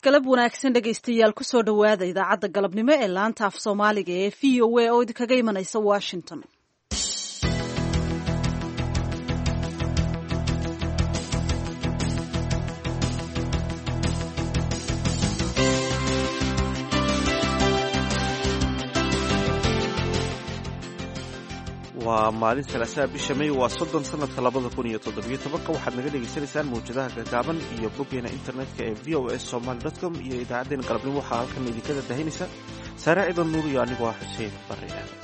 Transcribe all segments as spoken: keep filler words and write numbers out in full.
galab wanaagsan dhegaystayaal ku soo dhowaada idaacadda galabnimo ee laanta af soomaaliga ee v o a oo idinkaga imanaysa washington. waa maalin salaasaa bisha May waa soddon sanadka labada kun iyo toddobiyo tobanka waxaad naga dhegaysanaysaan mawjadaha gaagaaban iyo boggeena internetka ee v o s somali dot com iyo idaacaddeen galabnimo waxaa halkan idinkada dahinaysa saare ciidan nuur iyo anigu waa xuseen barre aadan.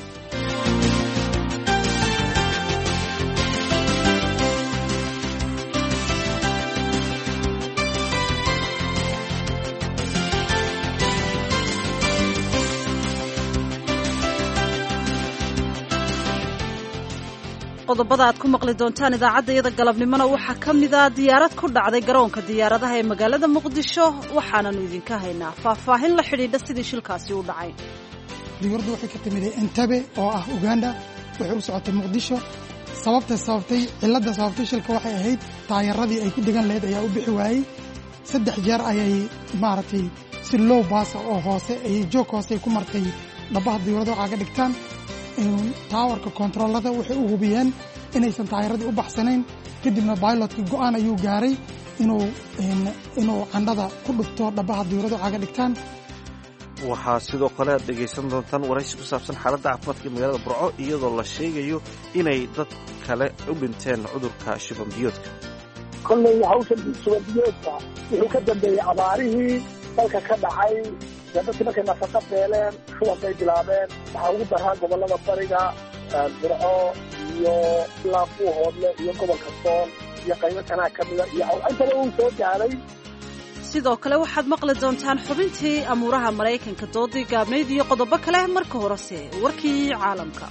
qodobada aad ku maqli doontaan idaacadda iyada galabnimona waxaa ka mid ah diyaarad ku dhacday garoonka diyaaradaha ee magaalada muqdisho waxaananu idinka haynaa faahfaahin la xidhiidha sidii shilkaasi u dhacay. diyaaraddu waxay ka timid Entebbe oo ah Uganda waxay u socotay Muqdisho. sababta sababtay cilada sababtay shilka waxay ahayd taayaradii ay ku degan lahayd ayaa u bixi waayey. saddex jeer ayay maaragtay si low bass oo hoose ay joog hoose ku martay dhabaha diyaaradda caga dhigtaan taawarka kontroolada waxay u hubiyeen inaysan taayaradii u baxsanayn kadibna pilotka go'aan ayuu gaaray inuu inuu candhada ku dhufto dhabaha diyaaradda caga dhigtaan. waxaa sidoo kale aad dhegaysan doontaan waraysi ku saabsan xaaladda caafimaadka magaalada Burco iyadoo la sheegayo inay dad kale u dhinteen cudurka shuban biyoodka. kolley hawshan shuban biyoodka wuxuu ka dambeeyey abaarihii dalka ka dhacay dadkii markay nafaqa beeleen shuban bay bilaabeen. waxaa ugu daraa gobollada bariga Burco iyo Laafuhoodle iyo gobolka Sool iyo qaybo kanaa ka mida iyo intaba uu soo gaaray. sidoo kale waxaad maqli doontaan xubintii amuuraha Maraykanka doodii gaabnayd iyo qodobo kale marka horese warkii caalamka.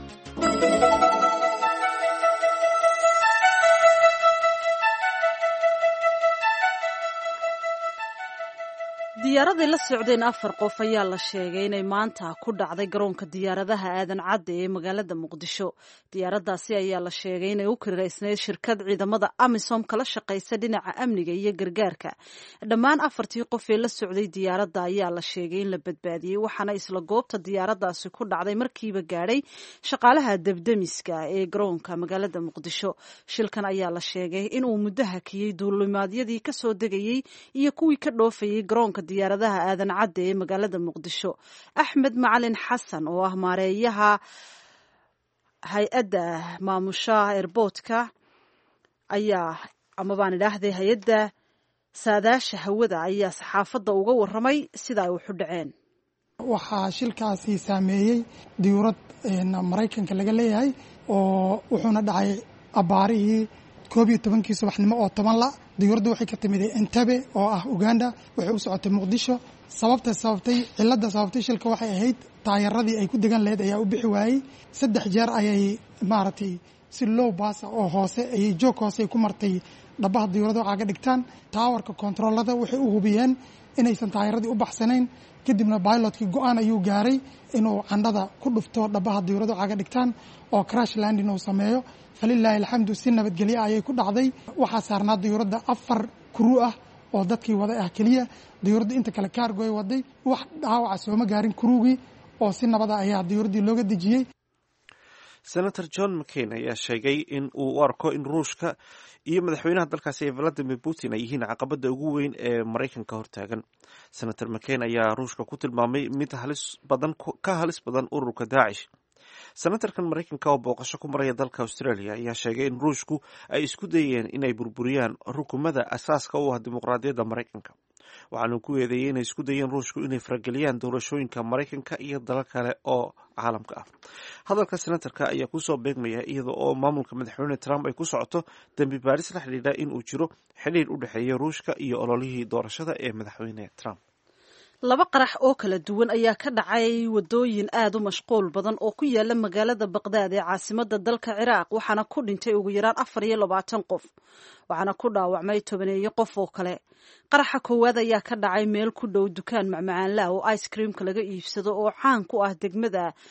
diyaaradii la socdeen afar qof ayaa la sheegay inay maanta ku dhacday garoonka diyaaradaha aadan cadde ee magaalada muqdisho. diyaaradaasi ayaa la sheegay inay u kiraysnayd shirkad ciidamada amisom kala shaqaysa dhinaca amniga iyo gargaarka. dhammaan afartii qof ee la socday diyaaradda ayaa la sheegay in la badbaadiyey waxaana isla goobta diyaaradaasi ku dhacday markiiba gaadhay shaqaalaha debdemiska ee garoonka magaalada muqdisho. shilkan ayaa la sheegay inuu muddo hakiyey duulimaadyadii kasoo degayey iyo kuwii ka dhoofayey garoonka diyaaradaha aadan cadde ee magaalada muqdisho. axmed macalin xasan oo ah maareeyaha hay-adda maamusha airboortka ayaa ama baan idhaahday hay-adda saadaasha hawada ayaa saxaafadda uga warramay sida ay waxu dhaceen. waxaa shilkaasi saameeyey diyuurad Maraykanka laga leeyahay oo wuxuuna dhacay abaarihii koob iyo tobankii subaxnimo oo toban la. diyaaraddu waxay ka timid Entebbe oo ah Uganda waxay u socotay Muqdisho. sababta sababtay cilada sababtay shilka waxay ahayd taayaradii ay ku degan lahayd ayaa u bixi waayey. saddex jeer ayay maaragtay si low bass oo hoose ay joog hoose ku martay dhabaha diyaaradda caga dhigtaan. taawarka kontroolada waxay u hubiyeen inaysan taayaradii u baxsanayn kadibna pilotka go'aan ayuu gaaray inuu candhada ku dhufto dhabaha diyaaradda caga dhigtaan oo crash landing uu sameeyo. falilaahi alxamdu si nabadgelyo ayay ku dhacday. waxaa saarnaa diyaaradda afar crew ah oo dadkii wada ah keliya. diyaaraddu inta kale cargo ay waday wax dhaawaca sooma gaarin crewgii oo si nabada ayaa diyaaraddii looga dejiyey. senator John McCain ayaa sheegay in uu u arko in ruushka iyo madaxweynaha dalkaasi ee Vladimir Putin ay yihiin caqabada ugu weyn ee Maraykanka hortaagan. senator McCain ayaa ruushka ku tilmaamay mid halis badan ka halis badan ururka Daesh. senatarkan Maraykanka oo booqasho ku maraya dalka Australia ayaa sheegay in ruushku ay isku dayeen inay burburiyaan rukumada asaaska u ah dimuqraadiyadda Maraykanka. waxaanu ku eedeeyay inay isku dayeen ruushku inay farageliyaan doorashooyinka Maraykanka iyo dalal kale oo caalamka ah. hadalka senatarka ayaa kusoo beegmaya iyada oo maamulka madaxweyne Trump ay ku socoto dambi baaris la xidhiidha in uu jiro xiriir u dhexeeya ruushka iyo ololihii doorashada ee madaxweyne Trump. laba qarax oo kala duwan ayaa ka dhacay wadooyin aad u mashquul badan oo ku yaala magaalada Baqdaad ee caasimadda dalka Ciraaq waxaana ku dhintay ugu yaraan afar iyo labaatan qof waxaana ku dhaawacmay tobaneeyo qof oo kale. qaraxa koowaad ayaa ka dhacay meel ku dhow dukaan macmacaan la oo ice creamka laga iibsado oo caan ku ah degmada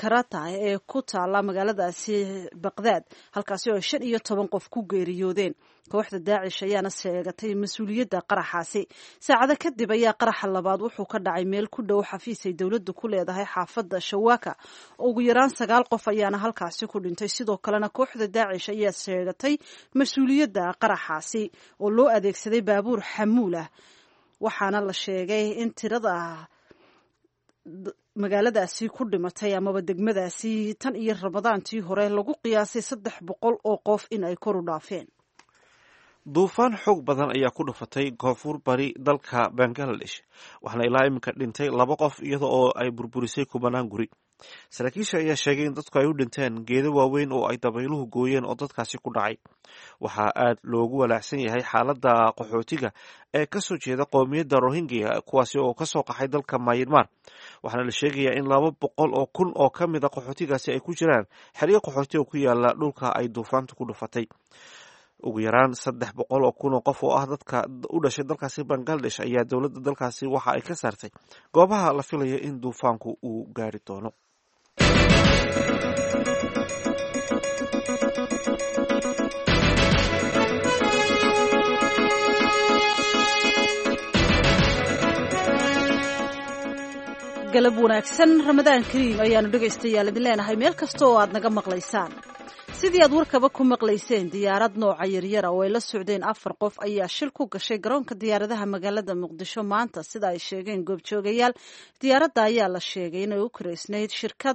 karata ee ku taala magaaladaasi baqdaad halkaasi oo shan iyo toban qof ku geeriyoodeen. kooxda daacish ayaana sheegatay mas-uuliyadda qaraxaasi. saacado kadib ayaa qaraxa labaad wuxuu ka dhacay meel ku dhow xafiis ay dowladdu ku leedahay xaafadda shawaaka. ugu yaraan sagaal qof ayaana halkaasi ku dhintay. sidoo kalena kooxda daacish ayaa sheegatay mas-uuliyadda qaraxaasi oo loo adeegsaday baabuur xamuul ah. waxaana la sheegay in tirada magaaladaasi ku dhimatay amaba degmadaasi tan iyo ramadaantii hore lagu qiyaasay saddex boqol oo qof in ay kor u dhaafeen. duufaan xoog badan ayaa ku dhufatay koonfur bari dalka bangaladesh waxaana ilaa iminka dhintay laba qof iyada oo ay burburisay kubanaan guri. saraakiisha ayaa sheegay in dadku ay u dhinteen geedo waaweyn oo ay dabayluhu gooyeen oo dadkaasi ku dhacay. waxaa aad loogu walaacsan yahay xaaladda qaxootiga ee kasoo jeeda qowmiyadda rohingya kuwaasi oo kasoo qaxay dalka Myanmar. waxaana la sheegayaa in laba boqol oo kun oo ka mid a qaxootigaasi ay ku jiraan xeryo qaxooti oo ku yaala dhulka ay duufaantu ku dhufatay. ugu yaraan saddex boqol oo kun oo qof oo ah dadka u dhashay dalkaasi Bangladesh ayaa dowladda dalkaasi waxa ay ka saartay goobaha la filayo in duufaanku uu gaari doono. galab wanaagsan ramadaan kariim ayaanu dhegaystayaal idin leenahay meel kasta oo aad naga maqlaysaan. sidii aad warkaba ku maqlayseen diyaarad nooca yaryara oo ay la socdeen afar qof ayaa shil ku gashay garoonka diyaaradaha magaalada muqdisho maanta sida ay sheegeen goobjoogayaal. diyaaradda ayaa la sheegay inay u karaysnayd shirkad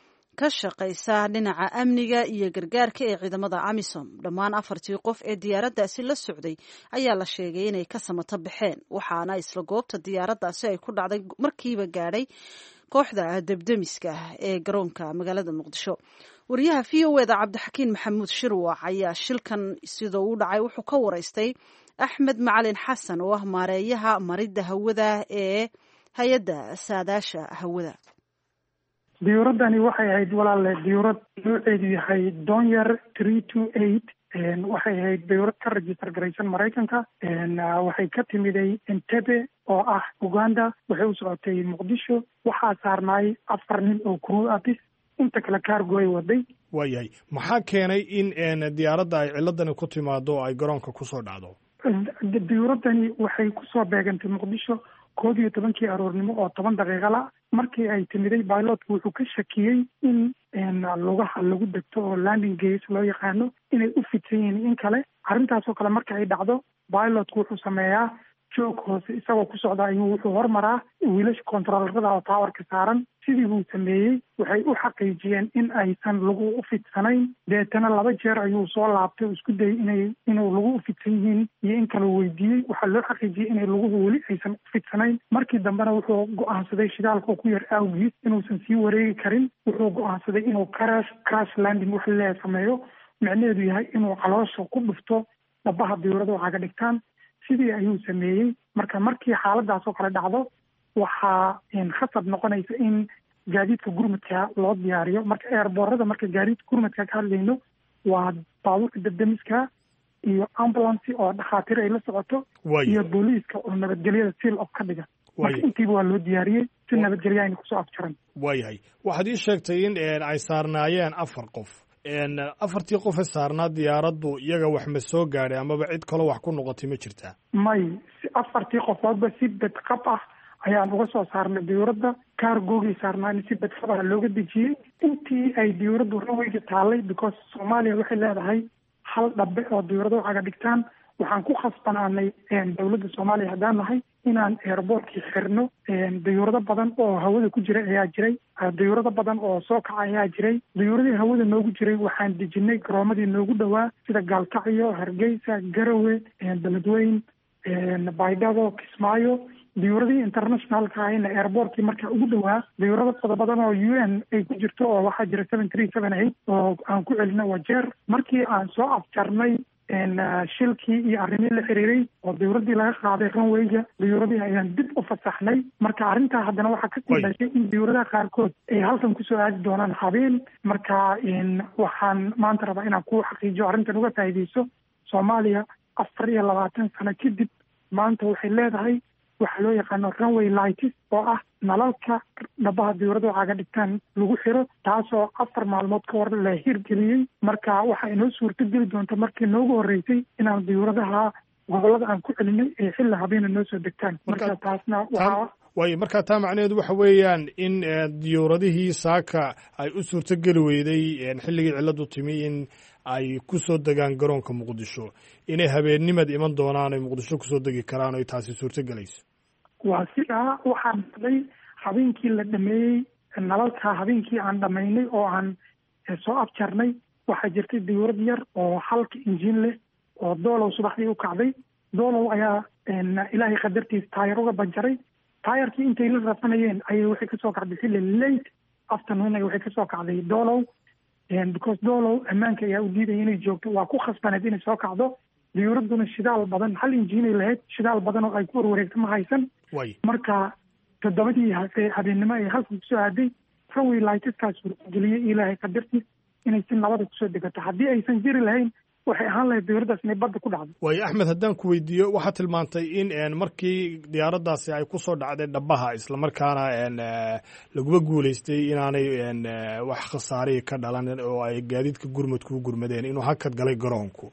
ka shaqaysa dhinaca amniga iyo gargaarka ee ciidamada amisom. dhammaan afartii qof ee diyaaraddaasi la socday ayaa la sheegay inay ka samato baxeen waxaana isla goobta diyaaraddaasi ay ku dhacday markiiba gaadhay kooxda debdemiska ee garoonka magaalada muqdisho. wariyaha v o eda cabdixakiin maxamuud shirwac ayaa shilkan sidoo u dhacay wuxuu ka waraystay axmed macalin xasan oo ah maareeyaha maridda hawada ee hay-adda saadaasha hawada. diyuuraddani waxay ahayd walaale diyuurad nooceedu yahay Donyer three two eight waxay ahayd diyuurad ka register garaysan Maraykanka. waxay ka timiday Entebbe oo ah Uganda. waxay u socotay Muqdisho. waxaa saarnaay afar nin oo crew ah inta kale cargo ay waday. waayahay maxaa keenay in diyaaradda ay ciladani ku timaado oo ay garoonka kusoo dhacdo? diyuuraddani waxay kusoo beegantay Muqdisho kood iyo tobankii aroornimo oo toban daqiiqo la markii ay timiday pilotku wuxuu ka shakiyey in lugaha lagu degto oo landing gears loo yaqaano inay u fidsan yihiin in kale. arrintaasoo kale marka ay dhacdo pilotku wuxuu sameeyaa joog hoose isagoo ku socda ayuu wuxuu hormaraa wiilasha controllerada oo towerka saaran. sidii buu sameeyey waxay u xaqiijiyeen in aysan lagu u fidsanayn. deetana laba jeer ayuu soo laabtay isku dayay inay inuu lagu u fidsan yihiin iyo in kale weydiiyey. waxaa loo xaqiijiyey inay laguhu weli aysan u fidsanayn. markii dambena wuxuu go-aansaday shidaalka ku yar awgiis inuusan sii wareegi karin. wuxuu go-aansaday inuu crash crash landing wax lee sameeyo micnaheedu yahay inuu caloosha ku dhufto dhabaha diyuurada waxaa ka dhigtaan. sidii ayuu sameeyey. marka markii xaaladaas oo kale dhacdo waxaa khasab noqonaysa in gaadiidka gurmadka loo diyaariyo. marka eerboorada marka gaadiidka gurmadka ka hadlayno waa baabuurka debdemiska iyo ambulance oo dhakhaatiir ay la socoto iyo booliiska oo nabadgelyada seal of ka dhiga. marka intiiba waa loo diyaariyey si nabadgelya ayna kusoo afjaran. waayahay waxaad ii sheegtay in ay saarnaayeen afar qof. afartii qof ee saarnaa diyaaraddu iyaga wax ma soo gaadhay amaba cid kaloo wax ku noqotay ma jirtaa? may afartii qofoodba si bedqab ah ayaan uga soo saarnay diyuuradda. kaargoogii saarnaana si bedqab ah looga dejiyey. intii ay diyuuraddu raweyga taallay because soomaaliya waxay leedahay hal dhabe oo diyuurada waxaaga dhigtaan. waxaan ku khasbanaanay dowladda soomaaliya haddaan nahay inaan airboortkii xirno. diyuurado badan oo hawada ku jiray ayaa jiray. diyuurado badan oo soo kaca ayaa jiray. diyuuradii hawada noogu jiray waxaan dejinay garoomadii noogu dhowaa sida Gaalkacyo, Hargeysa, Garowe, Beledweyn, Baydhabo, Kismaayo. diyuuradii internationalka ahayna airboortkii markaa ugu dhowaa diyuurado fada badan oo U N ay ku jirto oo waxaa jira seven three seven eight oo aan ku celino wajeer. markii aan soo afjarnay shilkii iyo arrimihii la xiriiray oo diyuuradii laga qaaday runwayga diyuuradii ayaan dib u fasaxnay. marka arrintaa haddana waxaa ka sii dhashay in diyuuradaha qaarkood ay halkan kusoo aadi doonaan habeen. marka waxaan maanta rabaa inaan ku xaqiijiyo arrintan uga faa'iidayso. soomaaliya afar iyo labaatan sano kadib maanta waxay leedahay waxaa loo yaqaano runway lights oo ah nalalka dhabaha diyuuradu caga dhigtaan lagu xiro, taasoo afar maalmood ka hor la hirgeliyey. marka waxaa inoo suurto geli doonta markii noogu horreysay inaan diyuuradaha gobolada aan ku celinay ee xilli habeena noo soo degtaan. marka taasna waxaa waayo markaa taa macnaheedu waxa weeyaan in diyuuradihii saaka ay u suurtogeli weyday xilligii cilladu timi in ay ku soo degaan garoonka muqdisho, inay habeennimad iman doonaan ay muqdisho kusoo degi karaan o taasi suurtogelayso. waa sidaa waxaa dhacday habeenkii la dhameeyey nalalka, habeenkii aan dhamaynay oo aan soo afjarnay, waxaa jirtay diyuurad yar oo halka injiin leh oo doolow subaxdii u kacday. doolow ayaa ilaahay qadartiis taayar uga banjaray. taayarkii intay la rafanayeen ayay waxay kasoo kacday xilli late afternoon ay waxay kasoo kacday doolow, because doolow ammaanka ayaa u diidaya inay joogto, waa ku khasbaneed inay soo kacdo. diyuuraduna shidaal badan, hal injiinay lahayd, shidaal badan oo ay ku warwareegto ma haysan. marka toddobadii habeennimo ay halka kusoo aaday runway lightskaas suurtageliyey ilaahay qadartiis inay si nabada kusoo degato. haddii aysan jiri lahayn waxay ahaan lahayd diyuuradaas inay badda ku dhacdo. waayo Axmed, haddaan ku weydiiyo, waxaad tilmaantay in markii diyaaraddaasi ay ku soo dhacday dhabaha islamarkaana laguma guulaystay inaanay wax khasaarihi ka dhalan oo ay gaadiidka gurmadku u gurmadeen, inuu hakad galay garoonku.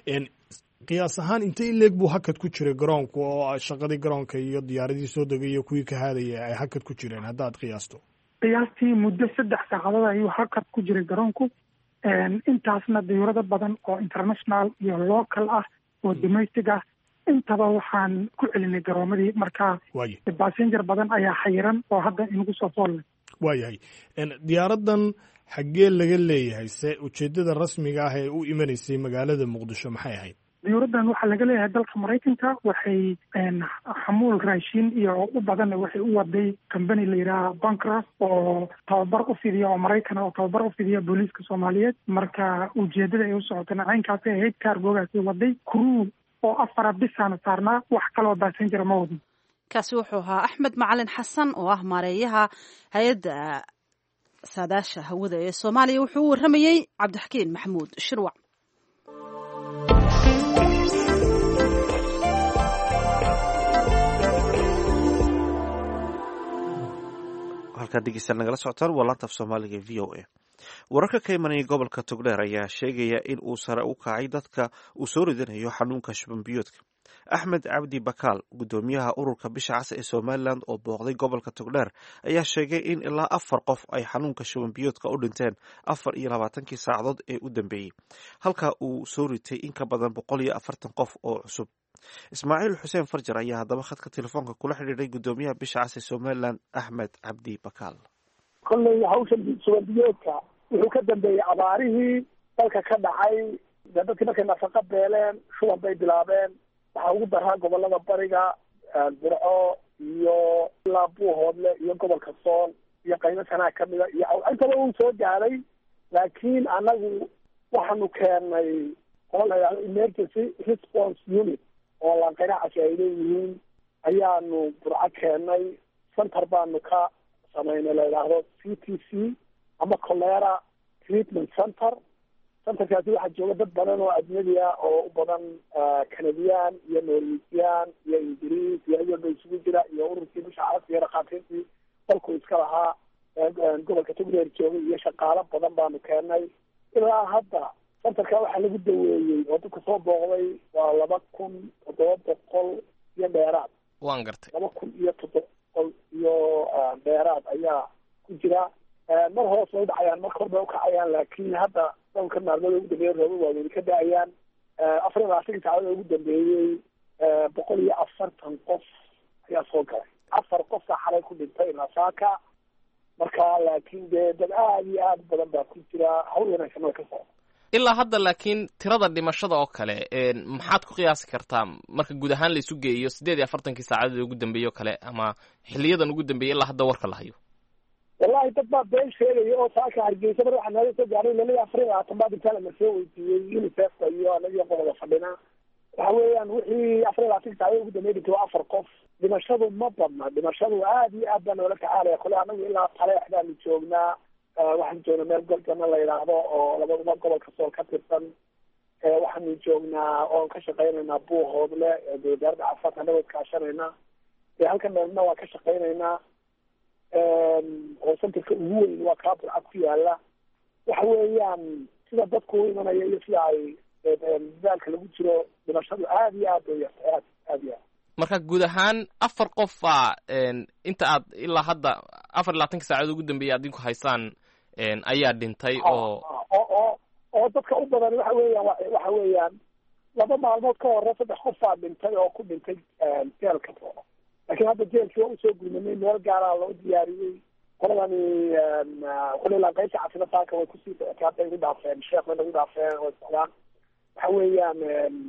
qiyaas ahaan intay in leeg buu hakad ku jiray garoonku oo shaqadii garoonka iyo diyaaradii soo degay iyo kuwii ka haadaya ay hakad ku jireen haddaad qiyaasto? qiyaastii muddo saddex saacadood ayuu hakad ku jiray garoonku. intaasna diyuurado badan oo international iyo local ah oo domestic ah intaba waxaan ku celinay garoomadii. marka passenger badan ayaa xayiran oo hadda inagu soo foolnay. waayahay diyaaraddan xaggee laga leeyahay se ujeedada rasmiga ah ee u imanaysay magaalada muqdisho maxay ahayd? diyuuraddan waxaa laga leeyahay dalka Maraykanka. waxay xamuul raashin iyo u badan waxay u waday company la yidhaha Bancroft oo tababar u fidiya oo Maraykan oo tababar u fidiya booliiska Soomaaliyeed. marka ujeedada ay u socotana caynkaasay ahayd. kaargoogaasi waday crew oo afar bisaana saarnaa, wax kaloo passenger ma wadin. kaasi wuxuu ahaa Axmed Macalin Xasan oo ah maareeyaha hay-adda saadaasha hawada ee Soomaaliya. wuxuu u waramayey Cabdixakiin Maxamuud Shirwac. halkaad dhegeystayaal nagala socotaan waa laanta af soomaaliga v o a. wararka ka imanaya gobolka togdheer ayaa sheegaya in uu sare u kacay dadka uu soo ridanayo xanuunka shuban biyoodka. axmed cabdi bakaal, gudoomiyaha ururka bisha cas ee somalilan oo booqday gobolka togdheer, ayaa sheegay in ilaa afar qof ay xanuunka shuban biyoodka u dhinteen afar iyo labaatankii saacadood ee u dambeeyey, halka uu soo ritay in ka badan boqol iyo afartan qof oo cusub. ismaaciil xuseen farjar ayaa haddaba khadka telefoonka kula xidhiidhay gudoomiyaha bisha cas ee somalilan axmed cabdi bakaal. kolley hawshan shuban biyoodka wuxuu ka dambeeyey abaarihii dalka ka dhacay. dadkii markay nafaqa beeleen shuban bay bilaabeen. waxaa ugu daraa gobolada bariga, burco iyo ilaa buuhoodle iyo gobolka sool iyo qaybo sanaa kamida iyo intaba uu soo gaaray. laakiin anagu waxaanu keenay oo la yidhahdo emergency response unit oo lanqeyracasi ay leeyihiin ayaanu burco keenay. center baanu ka samaynay la yidhaahdo c t c ama cholera treatment center. centerkaasi waxaa jooga dad badan oo ajnabi ah oo u badan canadian iyo norwegian iyo ingiriis iyo iyaba isugu jira iyo ururkii bisha cas iyo dhakhaatiirtii dalku iska lahaa gobolka togdheer joogay iyo shaqaalo badan baanu keenay. ilaa hadda centerka waxaa lagu daweeyey oo dadka soo booqday waa laba kun toddoba boqol iyo dheeraad. waan gartay laba kun iyo toddoba boqol iyo dheeraad ayaa ku jira. mar hoos way dhacayaan, mar kor bay ukacayaan, laakiin hadda dhowrka maalmood ugu dambeeyey rooba waaweyn ka da-ayaan. afar iyo labaatankii saacadoo ugu dambeeyey boqol iyo afartan qof ayaa soo galay. afar qofka xalay ku dhintay nasaaka. marka laakiin dee dad aada iyo aada badan baa ku jira. hawl wanaagsan way ka socda ilaa hadda. laakiin tirada dhimashada oo kale maxaad ku qiyaasi kartaa marka guud ahaan la isu geeyo siddeed iyo afartankii saacadood ugu dambeeyey oo kale ama xiliyadan ugu dambeeyey ilaa hadda warka la hayo? wallahi dad baa been sheegaya oo saaka hargeysa mar waxaa naga soo gaaray laba iyo afar iyo labaatan baa intaa lama soo weydiiyey unicefka iyo anagiyo qodobada fadhina. waxa weeyaan wixii afar iyo labaatanki saacadod ugu dambeeyey dhintay waa afar qof. dhimashadu ma badna. dhimashadu aada iyo aad baa noola tacaalaya. kole anagu ilaa taleex baanu joognaa. waxaanu joognaa meel golgana la yidhaahdo oo labadaba gobolka sool ka tirsan. waxaanu joognaa oon ka shaqaynaynaa buuhoodle wasaaradda caafimaadka anagoo kaashanayna. ee halkan meelna waa ka shaqaynaynaa oo centerka ugu weyn waa kaa burcad ku yaala waxa weeyaan sida dadku u imanaya iyo sida ay dadaalka lagu jiro dhimashadu aad iyo aad u yarta aad aad iyo aad marka guud ahaan afar qof baa inta aad ilaa hadda afar iyo labaatanka saacadood ugu dambeeyay adinku haysaan ayaa dhintay oo oo oo dadka u badan waxa weeyaan waxa weeyaan laba maalmood ka hore saddex qof baa dhintay oo ku dhintay jeelka laakiin hadda jeelkii waa usoo gurmanay meel gaaraa loo diyaariyey qoladani qolila qaybta caafimaadka way kusii hadda igu dhaafeen sheekh way nagu dhaafeen way socdaan waxa weeyaan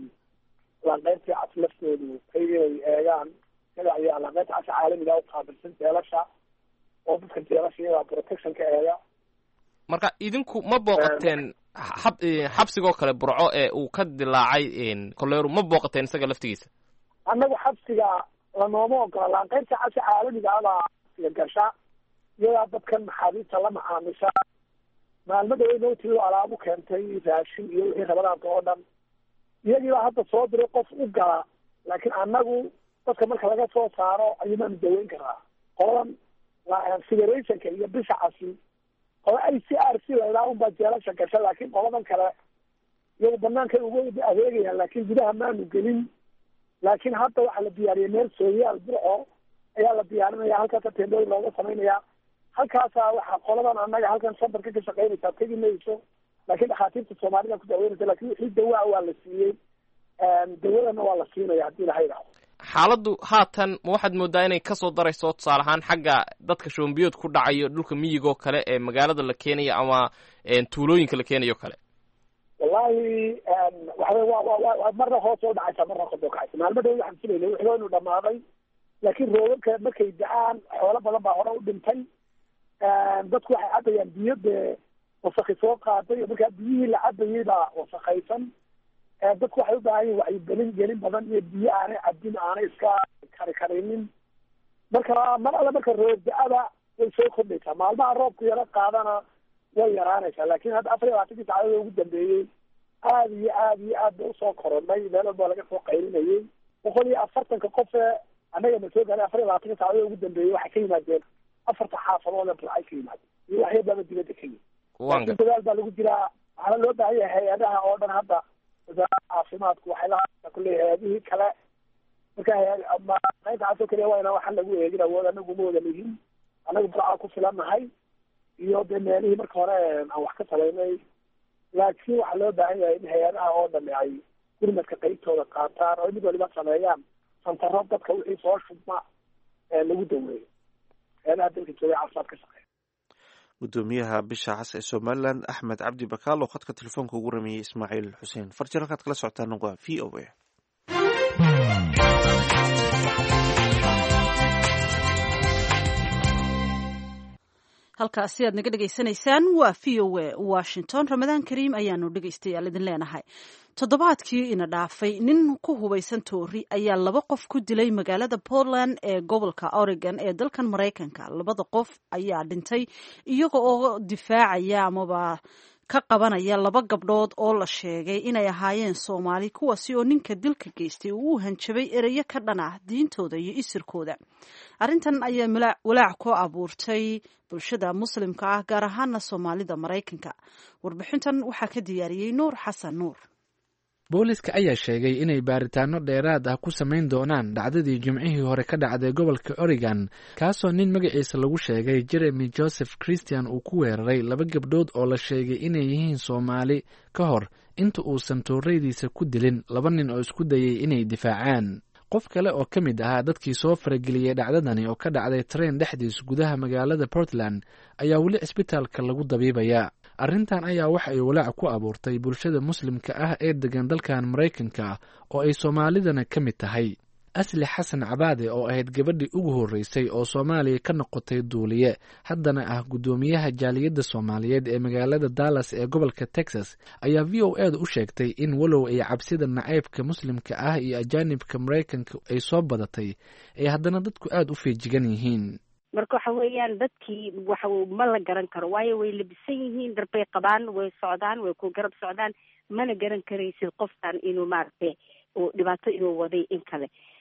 lanqaybtii cas laftoodu inay eegaan sida ayaa lanqaybta cas caalamiga u qaabilsan jeelasha oo dadka jeelasha iyagaa protection ka eega marka idinku ma booqateen xab xabsigoo kale burco ee uu ka dilaacay koleeru ma booqateen isaga laftigiisa annagu xabsiga lanooma ogola lanqaybta cas caalamiga abaa xabsiga gasha iyadaa dadkan maxaabiista la macaamisha maalmo dhawey nootii alaabu keentay raashin iyo wixii rabadaanka oo dhan iyagiibaa hadda soo diray qof u gala laakiin annagu dadka marka laga soo saaro ayuumaanu daweyn karaa qoladan federationka iyo bisha casi qola i c r c laydhaa unbaa jeelasha gasha laakiin qoladan kale iyagu banaanka uga adeegayaan laakiin gudaha maanu gelin laakiin hadda waxaa la diyaariyay meel sooyaal burco ayaa la diyaarinaya halkaasa teendooyin looga samaynaya halkaasa waxaa qoladan annaga halkan sandarka ka shaqaynaysaa tegi mayso laakiin dhakhaatiirta soomaalida ku daaweynaysa lakin wixii dawaa waa la siiyey dawadana waa la siinaya haddii laha idhaahdo xaaladdu haatan ma waxaad moodaa inay kasoo darayso tusaale ahaan xagga dadka shoombiyood ku dhacayo dhulka miyigoo kale ee magaalada la keenayo ama tuulooyinka la keenayo kale wallahi waxaw wa wa marna hoos oo dhacaysa marna kor oo kacaysa maalmo dhow waxaan filayna wixii inu dhamaaday laakiin roobabka markay da-aan xoolo badan baa hore u dhintay dadku waxay cabayaan biyo dee wasakhi soo qaaday markaa biyihii la cabayay baa wasakaysan dadku waxay u baahan yihin wacyigelin gelin badan iyo biyo aanay cabin aanay iska kari karinin marka mar alle marka roob da-ada way soo kordhaysaa maalmaha roobku yaro qaadana way yaraanaysaa laakin hadda afar iyo labaatankii saacadooda ugu dambeeyey aada iyo aada iyo aad ba usoo koronay meel walba laga soo qaylinayay boqol iyo afartanka qofe annaga na soo gaaray afar iyo labaatanka saacadooda ugu dambeeyey waxay ka yimaadeen afarta xaafadood ee burcay ka yimaadeen iyo waxyaababa dibadda ka yimid laakin dadaal baa lagu jiraa waxaana loo baahan yahay hay-adaha oo dhan hadda wasaaradda caafimaadku waxay la kulley hay-adihii kale marka qaybta cas oo kaliya waa inaan waxaan lagu eegin awood anagu ma wada lihin annaga burcaa ku filannahay iyo dee meelihii marka hore aan wax ka samaynay laakiin waxaa loo baahan yahay in hay-adaha oo dhan ay gurmadka qaybtooda qaataan oo mid waliba sameeyaan santaro dadka wixii soo shubma lagu daweeyo hay-adaha dalka jooga caafimaad ka shaqeeya gudoomiyaha bisha cas ee somalilan axmed cabdi bakaal oo khadka telefoonka ugu rameeyey ismaaciil xuseen farjir halkaad kala socotaan waa v o a halkaasi aad naga dhegaysanaysaan waa v o a washington ramadaan kariim ayaanu dhegaystayaal idin leenahay toddobaadkii ina dhaafay nin ku hubaysan toori ayaa laba qof ku dilay magaalada portland ee gobolka oregon ee dalkan maraykanka labada qof ayaa dhintay iyaga oo difaacaya amaba ka qabanaya laba gabdhood oo la sheegay inay ahaayeen soomaali kuwaasi oo ninka dilka geystay uu u hanjabay ereyo ka dhan ah diintooda iyo isirkooda arrintan ayaa walaac ku abuurtay bulshada muslimka ah gaar ahaana soomaalida maraykanka warbixintan waxaa ka diyaariyey nuur xasan nuur booliska ayaa sheegay inay baaritaano dheeraad ah ku samayn doonaan dhacdadii jimcihii hore ka dhacday gobolka oregon kaasoo nin magaciisa lagu sheegay jeremy joseph christian uu ku weeraray laba gabdhood oo la sheegay inay yihiin soomaali ka hor inta uusan tooreydiisa ku dilin laba nin oo isku dayay inay difaacaan qof kale oo ka mid ahaa dadkii soo farageliyey dhacdadani oo ka dhacday tareen dhexdiis gudaha magaalada portland ayaa weli cisbitaalka lagu dabiibaya arrintan ayaa waxa ay walaac ku abuurtay bulshada muslimka ah ee degan dalkan maraykanka oo ay soomaalidana ka mid tahay asli xasan cabaade oo ahayd gabadhii ugu horreysay oo soomaaliya ka noqotay duuliye haddana ah guddoomiyaha jaaliyadda soomaaliyeed ee magaalada dallas ee gobolka texas ayaa v o a da u sheegtay in walow ay cabsida nacaybka muslimka ah iyo ajaanibka maraykanka ay soo badatay ay haddana dadku aada u feejigan yihiin marka waxa weeyaan dadkii waxa ma la garan karo waayo way labisan yihiin darbay qabaan way socdaan way ku garab socdaan mana garan karaysid qofkan inuu maaragtay uu dhibaato inuu waday in kale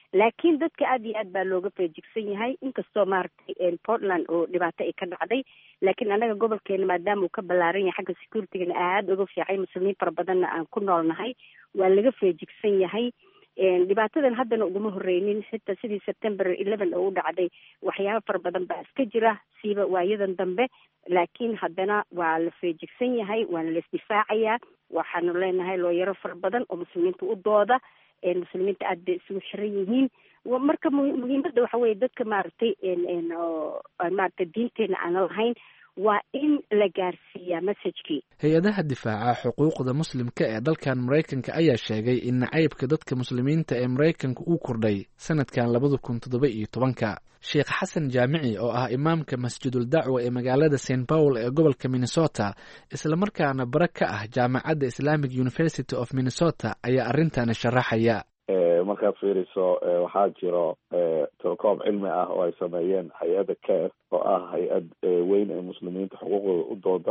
laakiin dadka aada iyo aad baa looga feejigsan yahay inkastoo maaragtay portland oo dhibaato ay ka dhacday laakiin annaga gobolkeena maadaama uu ka ballaaran yahay xagga securitygana aada uga fiicay muslimiin fara badanna aan ku noolnahay waa laga feejigsan yahay dhibaatadan haddana uguma horeynin xitaa sidii september eleven oo u dhacday waxyaaba fara badan baa iska jira siiba waayadan dambe laakiin haddana waa la feejigsan yahay waana la isdifaacayaa waxaanu leenahay looyaro fara badan oo muslimiinta u dooda muslimiinta aada bay isugu xiran yihiin marka muhiimadda waxa weeye dadka maaragtay maaragtay diinteena aan lahayn waa in la gaarsiiyaa messajkii hay-adaha difaaca xuquuqda muslimka ee dalkan maraykanka ayaa sheegay in nacaybka dadka muslimiinta ee maraykanka uu kordhay sanadkan labada kun toddoba iyo tobanka sheekh xasan jaamici oo ah imaamka masjidul dacwa ee magaalada saint paul ee gobolka minnesota islamarkaana bare ka ah jaamacadda islamic university of minnesota ayaa arrintan sharaxaya markaad fiiriso waxaa jiro telekoob cilmi ah oo ay sameeyeen hay-adda care oo ah hay-ad weyn ee muslimiinta xuquuqdooda u dooda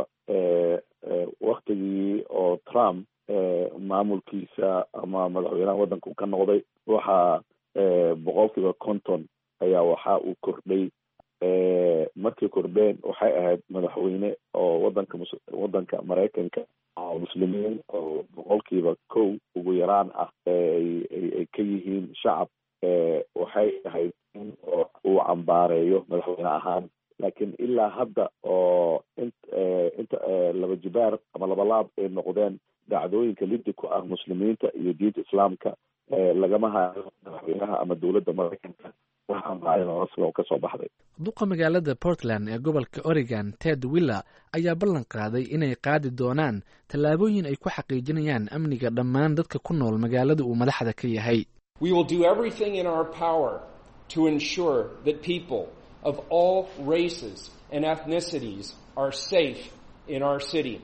waktigii oo trump maamulkiisa ama madaxweynaha waddanka ka noqday waxaa boqol kiiba konton ayaa waxa uu kordhay markay kordheen waxay ahayd madaxweyne oo wadanka wadanka maraykanka oo muslimiin oo boqolkiiba kow ugu yaraan ah ay ka yihiin shacab waxay ahayd in uu cambaareeyo madaxweyne ahaan laakiin ilaa hadda oo inta laba jibaar ama labalaab ay noqdeen dhacdooyinka liddi ku ah muslimiinta iyo diinta islaamka lagama hayo madaxweynaha ama dowladda maraykanka kasoo baxday duqa magaalada portland ee gobolka oregon ted willer ayaa ballan qaaday inay qaadi doonaan tallaabooyin ay ku xaqiijinayaan amniga dhammaan dadka ku nool magaalada uu madaxda ka yahay We will do everything in our power to ensure that people of all races and ethnicities are safe in our city.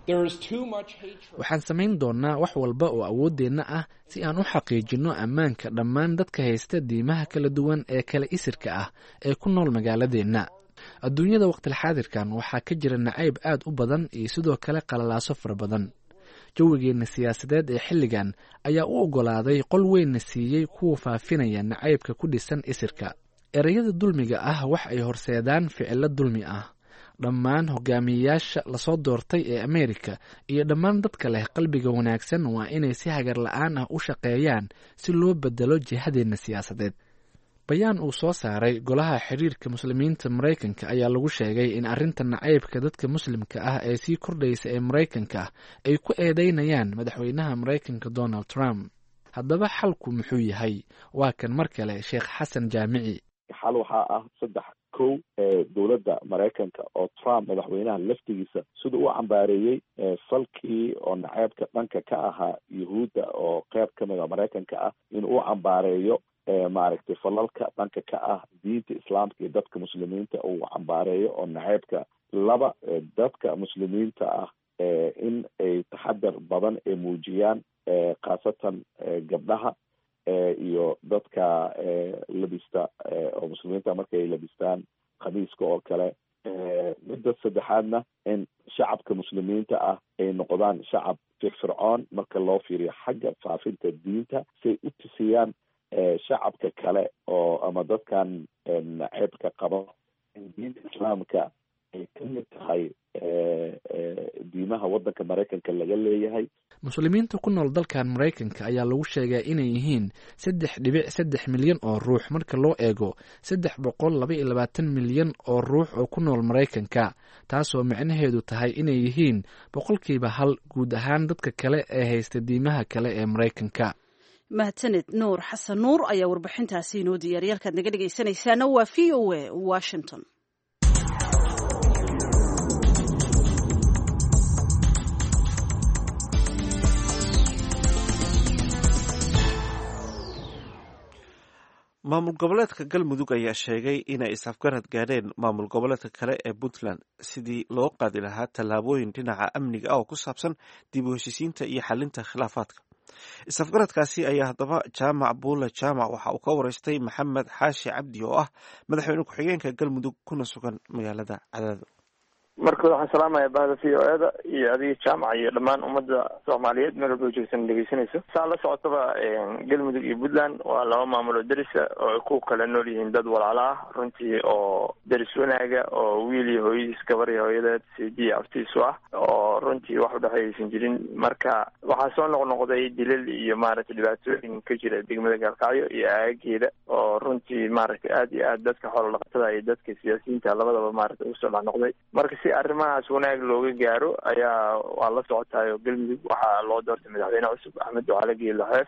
waxaan samayn doonaa wax walba oo awooddeenna ah si aan u xaqiijinno ammaanka dhammaan dadka haysta diimaha kala duwan ee kala isirka ah ee ku nool magaaladeenna adduunyada waqtilxaadirkan waxaa ka jira nacayb aad u badan iyo sidoo kale qalalaaso fara badan jawigeenna siyaasadeed ee xilligan ayaa u oggolaaday qol weynna siiyey kuwa faafinaya nacaybka ku dhisan isirka ereyada dulmiga ah wax ay horseedaan ficilo dulmi ah dhammaan hogaamiyeyaasha lasoo doortay ee ameerika iyo dhammaan dadka leh qalbiga wanaagsan waa inay si hagar la-aan ah u shaqeeyaan si loo bedelo jihadeenna siyaasadeed bayaan uu soo saaray golaha xiriirka muslimiinta maraykanka ayaa lagu sheegay in arrinta nacaybka dadka muslimka ah ee sii kordhaysa ee maraykanka ay ku eedeynayaan madaxweynaha maraykanka donald trump haddaba xalku muxuu yahay waa kan mar kale sheekh xasan jaamici xal waxaa ah saddex kow dowladda maraykanka oo trump madaxweynaha laftigiisa sida u cambaareeyey falkii oo naceebka dhanka ka ahaa yuhuudda oo qeyb ka mida maraykanka ah in uu cambaareeyo maaragtay falalka dhanka ka ah diinta islaamka iyo dadka muslimiinta uu cambaareeyo oo naceebka laba dadka muslimiinta ah in ay taxadar badan ay muujiyaan khaasatan gabdhaha iyo dadka labista oo muslimiinta markay labistaan khamiiska oo kale midda saddexaadna in shacabka muslimiinta ah ay noqdaan shacab firfircoon marka loo fiiriyo xagga faafinta diinta siay u tusiyaan shacabka kale oo ama dadkan naceebka qaba in diinta islaamka ay ka mid tahay diimaha waddanka maraykanka laga leeyahay muslimiinta ku nool dalkan maraykanka ayaa lagu sheegaa inay yihiin saddex dhibic saddex milyan oo ruux marka loo eego saddex boqol laba iyo labaatan milyan oo ruux oo ku nool maraykanka taasoo micnaheedu tahay inay yihiin boqolkiiba hal guud ahaan dadka kale ee haysta diimaha kale ee maraykanka mahadsaned nuur xasan nuur ayaa warbixintaasi inoo diyaariya halkaad naga dhegaysanaysaana waa v o a washington maamul goboleedka galmudug ayaa sheegay inay is-afgarad gaadheen maamul goboleedka kale ee puntland sidii loo qaadi lahaa tallaabooyin dhinaca amniga ah oo ku saabsan dib u heshiisiinta iyo xalinta khilaafaadka is-afgaradkaasi ayaa haddaba jaamac buule jaamac waxa uu ka wareystay maxamed xaashi cabdi oo ah madaxweyne ku-xigeenka galmudug kuna sugan magaalada cadaado marka waxaan salaamaya bahda v o eda iyo adiga jaamaca iyo dhammaan ummadda soomaaliyeed meel walba joogsan dhegeysanayso. saa la socotaba galmudug iyo puntland waa laba maamulo derisa oo ay ku kala nool yihiin dad walaala ah runtii oo deris wanaaga oo wiil iyo hooyadiis gabar iyo hooyadeed sidi aftiisu ah oo runtii wax udhexeeyaysan jirin. marka waxaa soo noqnoqday dilal iyo maaragtay dhibaatooyin ka jira degmada gaalkacyo iyo aagageeda oo runtii maaragtay aad iyo aad dadka xoolo dhaqatada iyo dadka siyaasiyiinta labadaba maaragtay usoo dhexnoqday. marka si arrimahaas wanaag looga gaaro ayaa waa la socotayo galmudug waxaa loo doortay madaxweyne cusub axmed ducaale geelo xeef.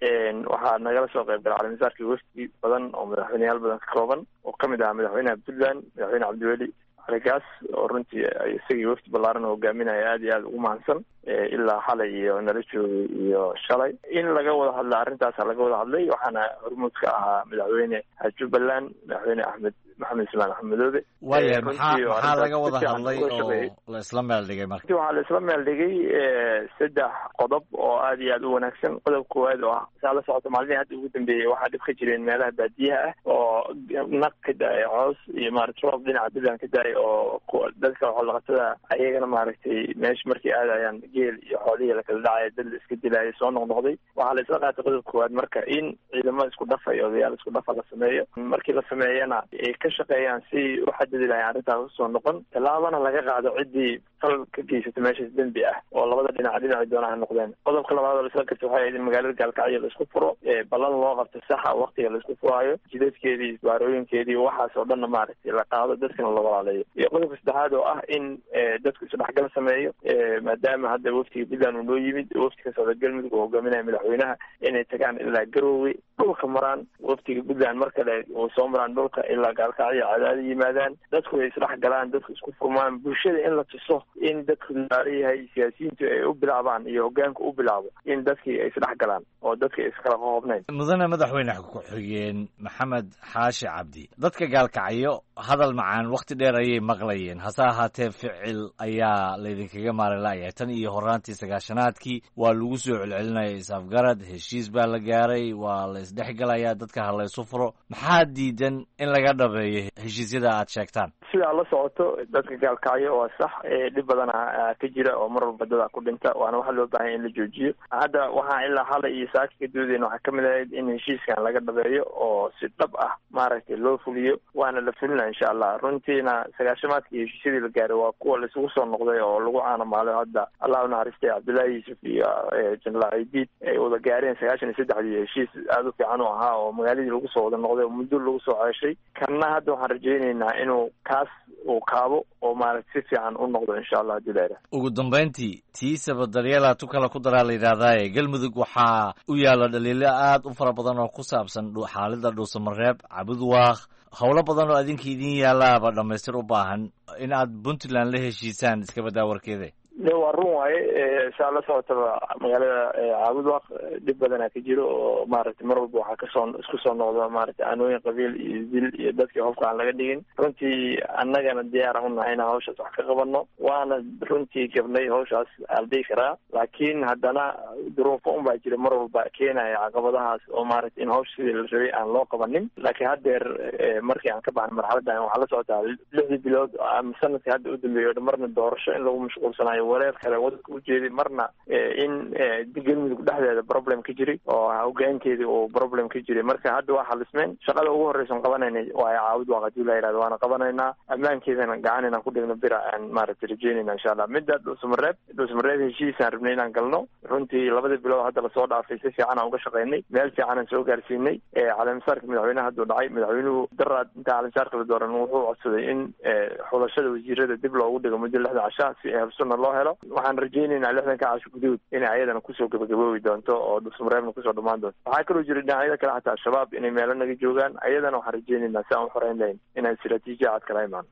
waxaa nagala soo qayb galay calimasaarkii wafdi badan oo madaxweyneyaal badan ka kooban oo kamid ahaa madaxweynaha puntland madaxweyne cabdiweli caligaas oo runtii isagii wafdi ballaaran hogaaminaya aad iyo aad ugu mahadsan ilaa xalay iyo nala joogay iyo shalay in laga wada hadla arrintaasa laga wada hadlay. waxaana hormuud ka ahaa madaxweyne jubbaland madaxweyne axmed maxamed ismaan axmedoobe. waaya maxaa maxaa laga wada hadlay oo la isla meel dhigay marka? waxaa la isla meel dhigay saddex qodob oo aad iyo aad u wanaagsan. qodob koowaad oo ah saa la socota maalmihii hadda ugu dambeeyey waxaa dhib ka jireen meelaha baadiyaha ah oo naq ka da-ay coos iyo maaragtay roob dhinaca puntland ka da-ay oo dadka xoolodhaqatada ayagana maaragtay meesha markay aadayaan geel iyo xoolihii lakala dhacaya dad la iska dilaya soo noqnoqday. waxaa la isla qaatay qodob koowaad marka in ciidamo isku dhafa iyo odayaal isku dhafa la sameeyo. markii la sameeyana ka shaqeeyaan si u xadidi lahay arrintaas usoo noqon tallaabana laga qaado ciddii fal ka geysata meeshaas dembi ah oo labada dhinac dhinaci doona ha noqdeen. qodobka labaad oo la isla gartay waxay ahayd in magaalada gaalkacyo la isku furo ballan loo qabto saxa waqtiga la isku furaayo jidadkeedii isbaarooyinkeedii waxaas oo dhanna maaragtay la qaado dadkana la walaaleeyo. iyo qodobka saddexaad oo ah in dadku isdhexgal sameeyo maadaama hadda waftiga puntland uu noo yimid wafti ka socda galmudug oo hogaaminaya madaxweynaha inay tagaan ilaa garoowe dhulka maraan waftiga puntland mar kale oo soo maraan dhulka ilaa gaalkacyo cadaada yimaadaan dadku ay isdhex galaan dadku isku furmaan bulshada in la tuso in dadku laalayahay siyaasiyiintu ay u bilaabaan iyo hogaanka u bilaabo in dadkii ay isdhex galaan oo dadka ay iskala qoqobnayn. mudane madaxweyne ku-xigeen maxamed xaashi cabdi dadka gaalkacyo hadal macaan wakti dheer ayay maqlayeen hase ahaatee ficil ayaa laydinkaga maari la'yahay. tan iyo horaantii sagaashanaadkii waa lagu soo celcelinaya is-afgarad heshiis baa la gaaray waa la isdhexgalayaa dadka ha laysu furo. maxaa diidan in laga dhabeeyo heshiisyada aad sheegtaan? sidaa la socoto dadka gaalkacyo waa sax dhib badana ka jira oo mar walba dada ku dhinta waana waxaa loo baahanya in la joojiyo. hadda waxaa ilaa xalay iyo saaka ka doodeyna waxaa kamid ahayd in heshiiskan laga dhabeeyo oo si dhab ah maaragtay loo fuliyo waana la fulina insha allah. runtiina sagaashamaadkii heshiisyadii la gaaray waa kuwa laisugu soo noqday oo lagu caanamaalo hadda allah unaxariistay cabdullaahi yuusuf iyo jenaraal ciidiid ay wada gaareen sagaashan iyo saddexdii heshiis aada u fiican u ahaa oo magaaladii lagu soo wada noqday oo muddo lagu soo ceeshay. kanna hadda waxaan rajaynaynaa inuu kaas uu kaabo oo maaragta si fiican u noqdo insha allah hadii la yidhaha. ugu dambayntii tiisaba daryeela tu kale ku daraa la yidhahdaaye galmudug waxaa u yaalla dhaliilo aad u fara badan oo ku saabsan xaalida dhuusamareeb cabudwaaq howlo badan oo adinka idin yaalaaba dhamaystir u baahan in aad puntland la heshiisaan iska badaa warkeeda. waa run waaye saa la socotaba magaalada caabudwaaq dhib badana ka jiro oo maaragtay mar walba waxaa kasoo isku soo noqda maaragtay aanooyin qabiil iyo dil iyo dadkii hofka aan laga dhigin. runtii annagana diyaaran unahay inaan hawshaas wax ka qabano waana runtii gabnay hawshaas aldii karaa laakiin haddana duruufo un baa jira mar walba keenaya caqabadahaas oo maaragtay in hawsha sidii la rabay aan loo qabanin. laakiin haddeer markii aan ka baxnay marxaladdan waxaa la socotaa lixdii bilood ama sanadkii hadda u dambeeyo o marna doorasho in lagu mashquulsanayo wareer kale wadanka ujeedi marna in galmudug dhexdeeda problem ka jiray oo hogaankeedii uu problem ka jiray. marka hadda waa xalismeen shaqada ugu horreysan qabanayna waayo caawud waa hadii la yidhahdo waana qabanaynaa ammaankeedana gacan inaan ku dhigno bira aan maaragtay rajeynayna insha allah. midda dhuusamareeb dhuusamareeb heshiisaan rabnay inaan galno runtii labadii bilood hadda lasoo dhaafay si fiican aan uga shaqaynay meel fiican aan soo gaarsiinay. caleemasaarka madaxweynaha hadduu dhacay madaxweynuhu daraad inta caleemasaarka la dooran wuxuu codsaday in xulashada wasiirada dib loogu dhigo muddo lixda casha si habsuna loo helo. waxaan rajaynaynaa lixdanka casho guduud inay ayadana kusoo gabagaboobi doonto oo dhuusamareebna kusoo dhamaan doonto. waxaa kaloo jira dhinacyada kale xataa al-shabaab inay meelo naga joogaan ayadana waxaan rajaynaynaa si aan u xoreyn lahayn inaan istiraatiijiya cad kala imaano.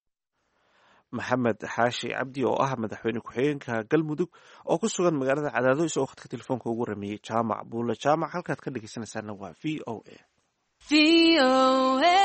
maxamed xaashi cabdi oo ah madaxweyne ku-xigeenka galmudug oo ku sugan magaalada cadaado isagoo khadka telefoonka ugu rameeyey jaamac buule jaamac halkaad ka dhegeysanaysaana waa v o a v o a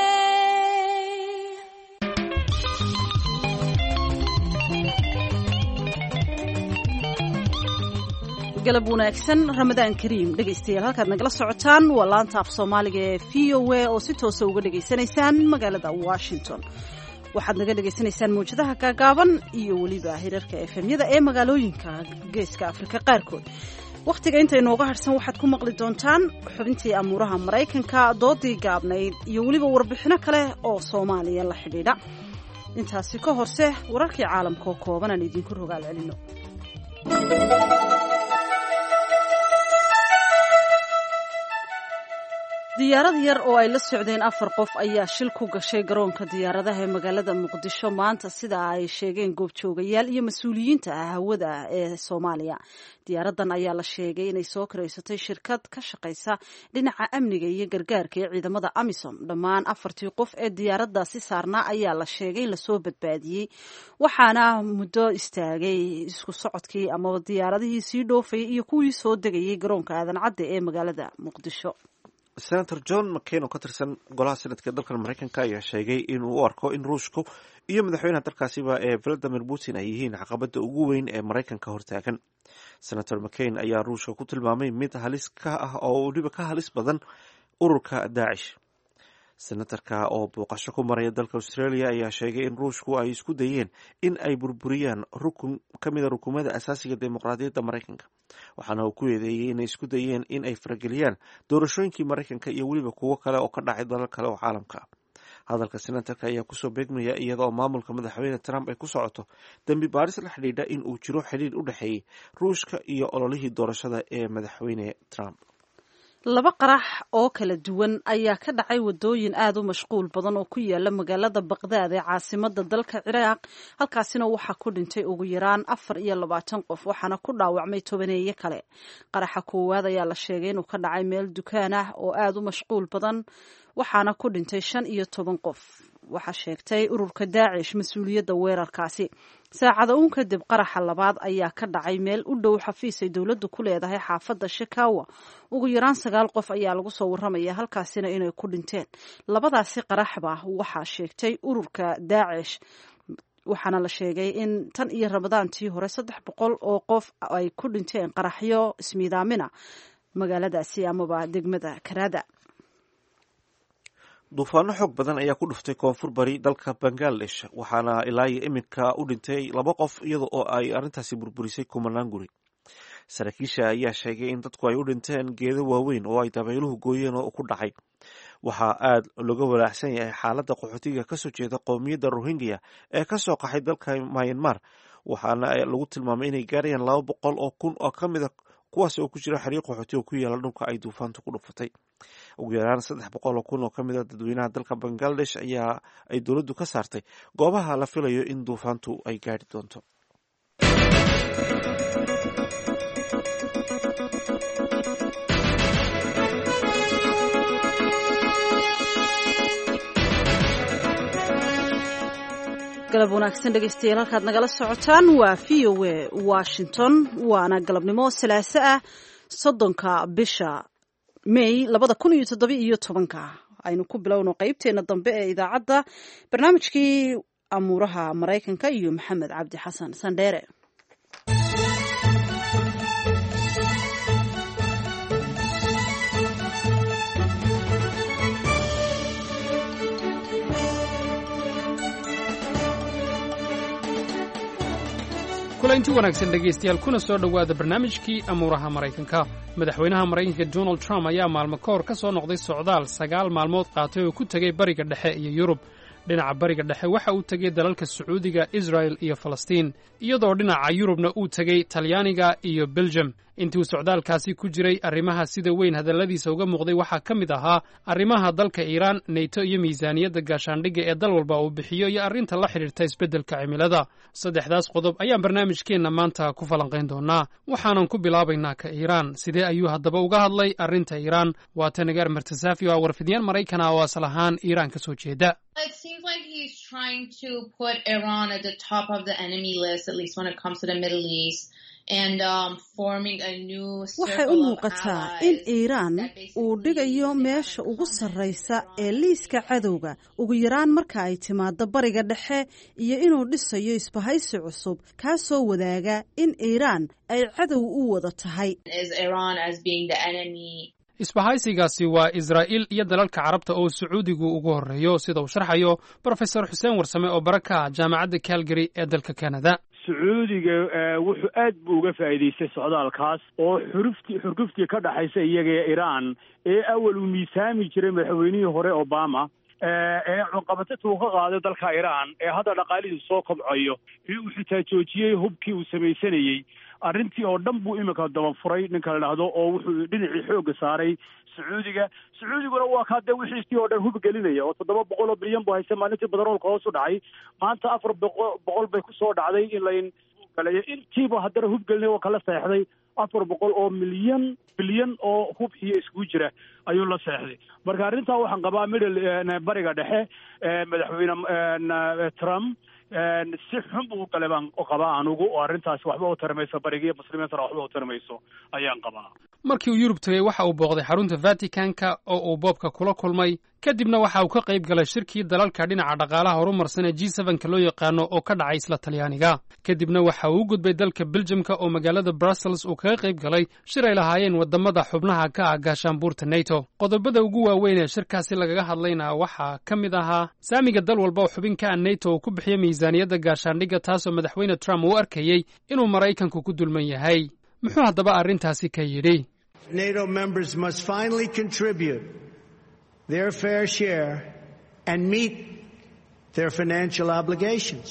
galab wanaagsan ramadaan kariim dhegaystayaal halkaad nagala socotaan waa laanta af soomaaliga ee v o a oo si toosa uga dhegaysanaysaan magaalada washington. waxaad naga dhagaysanaysaan mawjadaha gaagaaban iyo weliba hirarka efemyada ee magaalooyinka geeska afrika qaarkood. wakhtiga inta inooga harsan waxaad ku maqli doontaan xubintii amuuraha maraykanka, doodii gaabnayd iyo weliba warbixino kale oo soomaaliya la xidhiidha. intaasi ka horse wararkii caalamka oo kooban aan idinku rogaal celino. diyaarad yar oo ay la socdeen afar qof ayaa shil ku gashay garoonka diyaaradaha ee magaalada muqdisho maanta, sida ay sheegeen goobjoogayaal iyo mas-uuliyiinta hawada ee Soomaaliya. diyaaradan ayaa la sheegay inay soo kareysatay shirkad ka shaqeysa dhinaca amniga iyo gargaarka ee ciidamada AMISOM. dhammaan afartii qof ee diyaaradaasi saarnaa ayaa la sheegay in lasoo badbaadiyey, waxaana muddo istaagay isku socodkii amaba diyaaradihii sii dhoofayay iyo kuwii soo degayay garoonka aadan cadde ee magaalada muqdisho. senator john mccain oo ka tirsan golaha senadka ee dalkan maraykanka ayaa sheegay inuu u arko in ruushku iyo madaxweynaha dalkaasiba ee valadimir putin ay yihiin caqabada ugu weyn ee maraykanka hortaagan. senator mccain ayaa ruushka ku tilmaamay mid halis ka ah oo weliba ka halis badan ururka daacish. senatarka oo booqasho ku maraya dalka australia ayaa sheegay in ruushku ay isku dayeen in ay burburiyaan rukun ka mida rukumada asaasiga dimuqraadiyadda maraykanka, waxaana uu ku eedeeyey inay isku dayeen in ay farageliyaan doorashooyinkii maraykanka iyo weliba kuwo kale oo ka dhacay dalal kale oo caalamka ah. hadalka senatarka ayaa kusoo beegmaya iyada oo maamulka madaxweyne trump ay ku socoto dembi baaris la xidhiidha in uu jiro xidhiir u dhexeeyey ruushka iyo ololihii doorashada ee madaxweyne trump. laba qarax oo kala duwan ayaa ka dhacay wadooyin aad u mashquul badan oo ku yaala magaalada baqdaad ee caasimada dalka ciraaq. halkaasina waxaa ku dhintay ugu yaraan afar iyo labaatan qof, waxaana ku dhaawacmay tobaneeye kale. qaraxa koowaad ayaa la sheegay inuu ka dhacay meel dukaan ah oo aad u mashquul badan, waxaana ku dhintay shan iyo toban qof. waxaa sheegtay ururka daacish mas-uuliyadda weerarkaasi. saacada uun kadib qaraxa labaad ayaa ka dhacay meel u dhow xafiis ay dowladdu ku leedahay xaafadda Chicago. ugu yaraan sagaal qof ayaa lagu soo warramaya halkaasina inay ku dhinteen. labadaasi qaraxba waxaa sheegtay ururka daacish, waxaana la sheegay in tan iyo ramadaantii hore saddex boqol oo qof ay ku dhinteen qaraxyo ismiidaamina magaaladaasi amaba degmada Karaada. duufaano xoog badan ayaa ku dhuftay koonfur bari dalka Bangladesh, waxaana ilaa iyo iminka u dhintay laba qof iyada oo ay arrintaasi burburisay kumanaan guri. saraakiisha ayaa sheegay in dadku ay u dhinteen geedo waaweyn oo ay dabayluhu gooyeen oo ku dhacay. waxaa aad looga walaacsan yahay xaaladda qaxootiga kasoo jeeda qowmiyadda Rohingya ee kasoo qaxay dalka Myanmar, waxaana lagu tilmaamay inay gaarayaan laba boqol oo kun oo ka mid a kuwaas oo ku jira xiriiq qaxooti oo ku yaala dhulka ay duufaantu ku dhufatay. ugu yaraan saddex boqol oo kun oo ka mid a dadweynaha dalka Bangladesh ayaa ay dowladdu ka saartay goobaha la filayo in duufaantu ay gaari doonto. galab wanaagsan dhegaystayaal, halkaad nagala socotaan waa v o a Washington. waana galabnimo salaaso ah soddonka bisha May labada kun iyo toddoba iyo tobanka. aynu ku bilowno qaybteena dambe ee idaacadda barnaamijkii amuuraha maraykanka iyo maxamed cabdi xasan sandheere. kulanti wanaagsan dhegaystayaal, kuna soo dhowaada barnaamijkii amuuraha maraykanka. madaxweynaha maraykanka Donald Trump ayaa maalmo ka hor ka soo noqday socdaal sagaal maalmood qaatay oo ku tegey bariga dhexe iyo Yurub. dhinaca bariga dhexe waxa uu tegey dalalka Sacuudiga, Israel iyo Falastiin, iyadoo dhinaca Yurubna uu tegey Talyaaniga iyo Belgium. intii uu socdaalkaasi ku jiray, arrimaha sida weyn hadalladiisa uga muuqday waxaa ka mid ahaa arrimaha dalka Iiraan, NATO iyo miisaaniyadda gaashaandhigga ee dal walba uu bixiyo iyo arrinta la xidhiirta isbeddelka cimilada. saddexdaas qodob ayaan barnaamijkeenna maanta ku falanqayn doonaa. waxaanan ku bilaabaynaa ka Iiraan. sidee ayuu haddaba uga hadlay arrinta Iiraan? waa Tanagar Martasaafi oo warfidiyaan Maraykan ah oo asal ahaan Iiraan ka soo jeeda. It seems like he's trying to put Iran at the top of the enemy list, at least when it comes to the Middle East. waxay u muuqataa in Iiraan uu dhigayo meesha ugu sarraysa ee liiska cadowga, ugu yaraan marka ay timaado bariga dhexe, iyo inuu dhisayo isbahaysi cusub kaasoo wadaaga in Iiraan ay cadow u wada tahay. isbahaysigaasi waa israa'iil iyo dalalka carabta oo sacuudigu ugu horreeyo sida uu sharxayo brofesor xuseen warsame oo bara ka ah jaamacadda calgary ee dalka canada. sacuudiga wuxuu aad buu uga faa'iidaystay socdaalkaas oo xuruftii xurguftii ka dhaxaysa iyaga ee iiraan ee awal uu miisaami jiray madaxweynihii hore obama ee cunqabatada uu ka qaaday dalka iiraan ee hadda dhaqaalihiisu soo kobcayo ee uu xitaa joojiyey hubkii uu samaysanayey arrintii oo dhan buu iminka dabafuray ninka la dhahdo oo wuxuu dhinacii xoogga saaray sacuudiga sacuudiguna waa kaa dee wixiisii oo dhan hub gelinaya oo toddoba boqol oo bilyan buu haysta maalintii badaroolka hoos u dhacay maanta afar boqo boqol bay kusoo dhacday in layn galayo intiiba haddana hub gelinaya waa kala seexday afar boqol oo milyan bilyan oo hub iyo iskugu jira ayuu la seexday marka arrintaa waxaan qabaa middle bariga dhexe madaxweyne trump si xun buu galay baan qabaa anugu oo arrintaasi waxba u tarmayso barigiiyo muslimiintana waxba u tarmayso ayaan qabaa. markii uu yurub tegey waxa uu booqday xarunta vaticanka oo uu boobka kula kulmay kadibna waxa uu ka qayb galay shirkii dalalka dhinaca dhaqaalaha horumarsan ee G seven-ka loo yaqaano oo ka dhacay isla Talyaaniga kadibna waxa uu u gudbay dalka Belgiumka oo magaalada Brussels uu kaga qayb galay shir ay lahaayeen wadamada xubnaha ka ah gaashaanbuurta NATO. qodobada ugu waaweyn ee shirkaasi lagaga hadlayna waxaa ka mid ahaa saamiga dal walba oo xubin ka ah NATO ku bixiya miisaaniyadda gaashaandhigga taasoo madaxweyne Trump uu arkayay inuu Maraykanku ku dulman yahay. muxuu haddaba arrintaasi ka yidhi? NATO members must finally contribute their fair share and meet their financial obligations.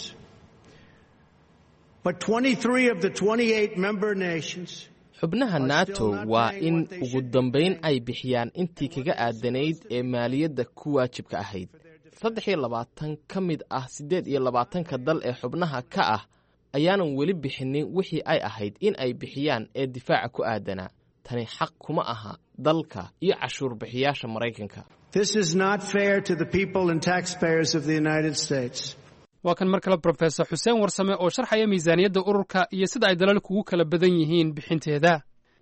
But twenty-three of the twenty-eight member nations xubnaha NATO waa in ugu dambayn ay bixiyaan intii kaga aadanayd ee maaliyadda ku waajibka ahayd. saddex iyo labaatan ka mid ah siddeed iyo labaatanka dal ee xubnaha ka ah ayaanan weli bixinin wixii ay ahayd in ay bixiyaan ee difaaca ku aadanaa. tani xaq kuma aha dalka iyo cashuur bixiyaasha Maraykanka. This is not fair to the people and taxpayers of the United States. waa kan mar kale Professor Xuseen Warsame oo sharxaya miisaaniyadda ururka iyo sida ay dalalku ugu kala badan yihiin bixinteeda.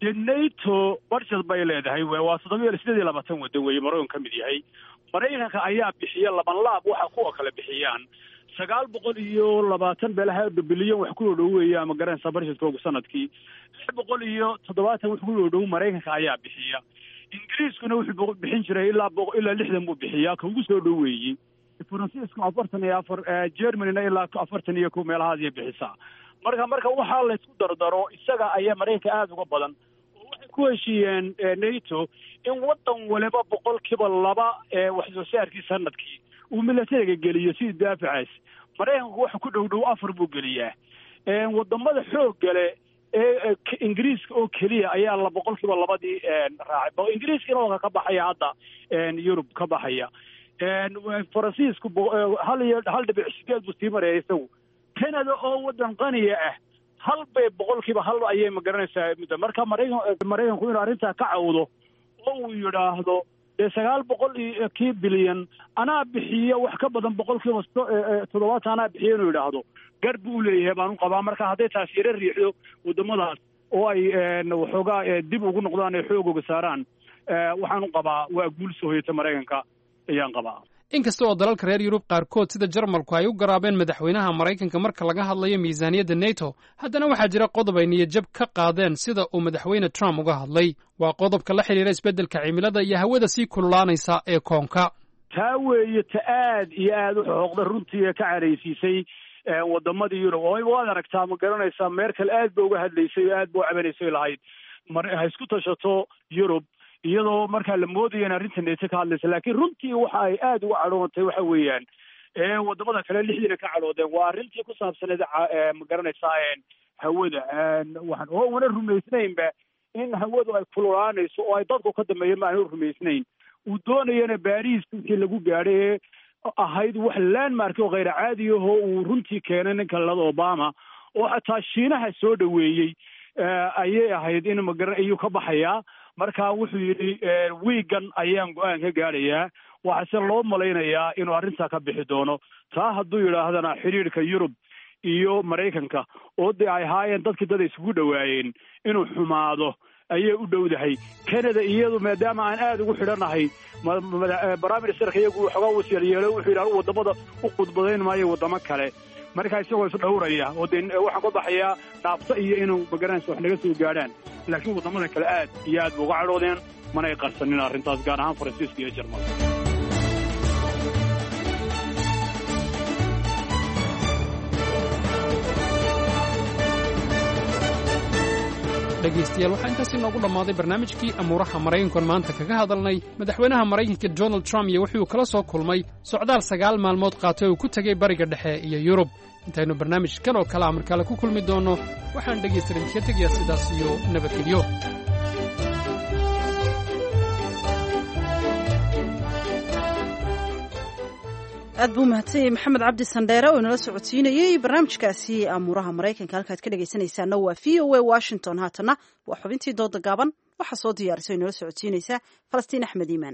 NATO budget bay leedahay waa siddeed iyo labaatan waddan weeye Maraykanka ka mid yahay. Maraykanka ayaa bixiya laban laab waxa kuwa kala bixiyaan sagaal boqol iyo labaatan beelaha bilyan wax ku dhow weeye ama garanaysa budgetkooda sanadkii lix boqol iyo toddobaatan wax ku dhow Maraykanka ayaa bixiya. Ingiriiskuna wuxuu bixin jiray ilaa ilaa lixdan buu bixiyaa ka ugu soo dhoweeyay. Faransiiska afartan iyo afar Germany ilaa afartan iyo kow meelahaas ay bixisaa. marka marka waxa la isku dardaro isaga ayaa Maraykanka aad uga badan oo waxay ku heshiiyeen NATO in wadan waliba boqolkiiba laba ee wax soo saarkii sanadkii uu militariga geliyo si daafacaas. Maraykanku waxa ku dhow dhow afar buu geliyaa. ee wadamada xoog gale ee Ingiriiska oo kaliya ayaa la boqolkiiba labadii raacay. Ingiriiskana oo ka baxaya hadda Yurub ka baxaya. Faransiisku hal iyo hal dhibic sideed buu sii marayay isagu. Canada oo wadan qaniya ah hal bay boqolkiiba hal ayay ma garanaysaa muddo marka Maraykanku Maraykanku inuu arrinta ka cawdo oo uu yiraahdo sagaal boqol iyo bilyan anaa bixiya wax ka badan boqolkiiba toddobaatan anaa bixiya inuu yiraahdo garb uu leeyahay baan u qabaa. marka hadday taas yara riixdo wadamadaas oo ay waxoogaa dib ugu noqdaan ay xoog uga saaraan waxaan u qabaa waa guul soo hoyata Maraykanka ayaan qabaa. inkasta oo dalalka reer Yurub qaarkood sida Jarmalku ay u garaabeen madaxweynaha Maraykanka marka laga hadlayo miisaaniyadda NATO haddana waxaa jira qodob ay niyad-jab ka qaadeen sida uu madaxweyne Trump uga hadlay. waa qodobka la xiriira isbeddelka cimilada iyo hawada sii kululaanaysa ee koonka. taa weeye ta aad iyo aad u xooqda runtii ka careysiisay wadamada Yurub oo waad aragtaa ma garanaysaa Merkel aad bay uga hadlaysay aad buu cabanaysay lahayd mar ha isku tashato Yurub iyadoo markaa la moodayo in arrintan ay ka hadlayso laakiin runtii waxa ay aad uga cadhootay waxa weeyaan ee wadamada kale lixdiina ka cadhoodeen waa arrintii ku saabsaneed ma garanaysaa hawada waxaan oo wana rumaysnaynba in hawadu ay kululaanayso oo ay dadku ka dambeeyeen ma aanu rumaysnayn uu doonayana Paris intii lagu gaadhay ahayd wax landmark oo غير caadi ah oo uu runtii keenay ninka la Obama oo xataa Shiinaha soo dhaweeyay ayay ahayd in ma garan ayuu ka baxayaa. marka wuxuu yiri weegan ayaan go'aan ka gaarayaa waxa loo malaynayaa inuu arrinta ka bixi doono. taa hadduu yiraahdana xiriirka Yurub iyo Maraykanka oo ay haayeen dadkii dad isugu dhawaayeen inuu xumaado ayay u dhowdahay. Canada iyadu maadaama aan aad ugu xidhanahay barnaamijka iyagu xogaa wasiir yeelay wuxuu yiraahdaa wadamada u qudbadayn maayo wadamo kale marka isagoo is dhowraya oo waxaan ka baxayaa dhaafta iyo inuu magaranayso wax naga soo gaadhaan laakiin wadamada kale aad iyo aad uga cadhoodeen mana ay qarsanin arrintaas gaar ahaan faransiiska iyo jarmalka. dhegaystayaal waxaa intaas inoogu dhammaaday barnaamijkii amuuraha maraykankan maanta kaga hadalnay madaxweynaha maraykanka donald trump iyo wuxuu kala soo kulmay socdaal sagaal maalmood qaatay oo ku tegey bariga dhexe iyo yurub. intaynu barnaamijkan oo kale amarkale ku kulmi doonno waxaan dhegaystarin ka tegayaa sidaas iyo nabadgelyo. aad buu mahadsanyahay maxamed cabdi sandheere oo inala socodsiinayey barnaamijkaasi amuuraha maraykanka. halkaad ka dhegaysanaysaana waa v o a washington. haatana waa xubintii dooda gaaban waxaa soo diyaarisay oo inala socodsiinaysaa falastiin axmed iimaan.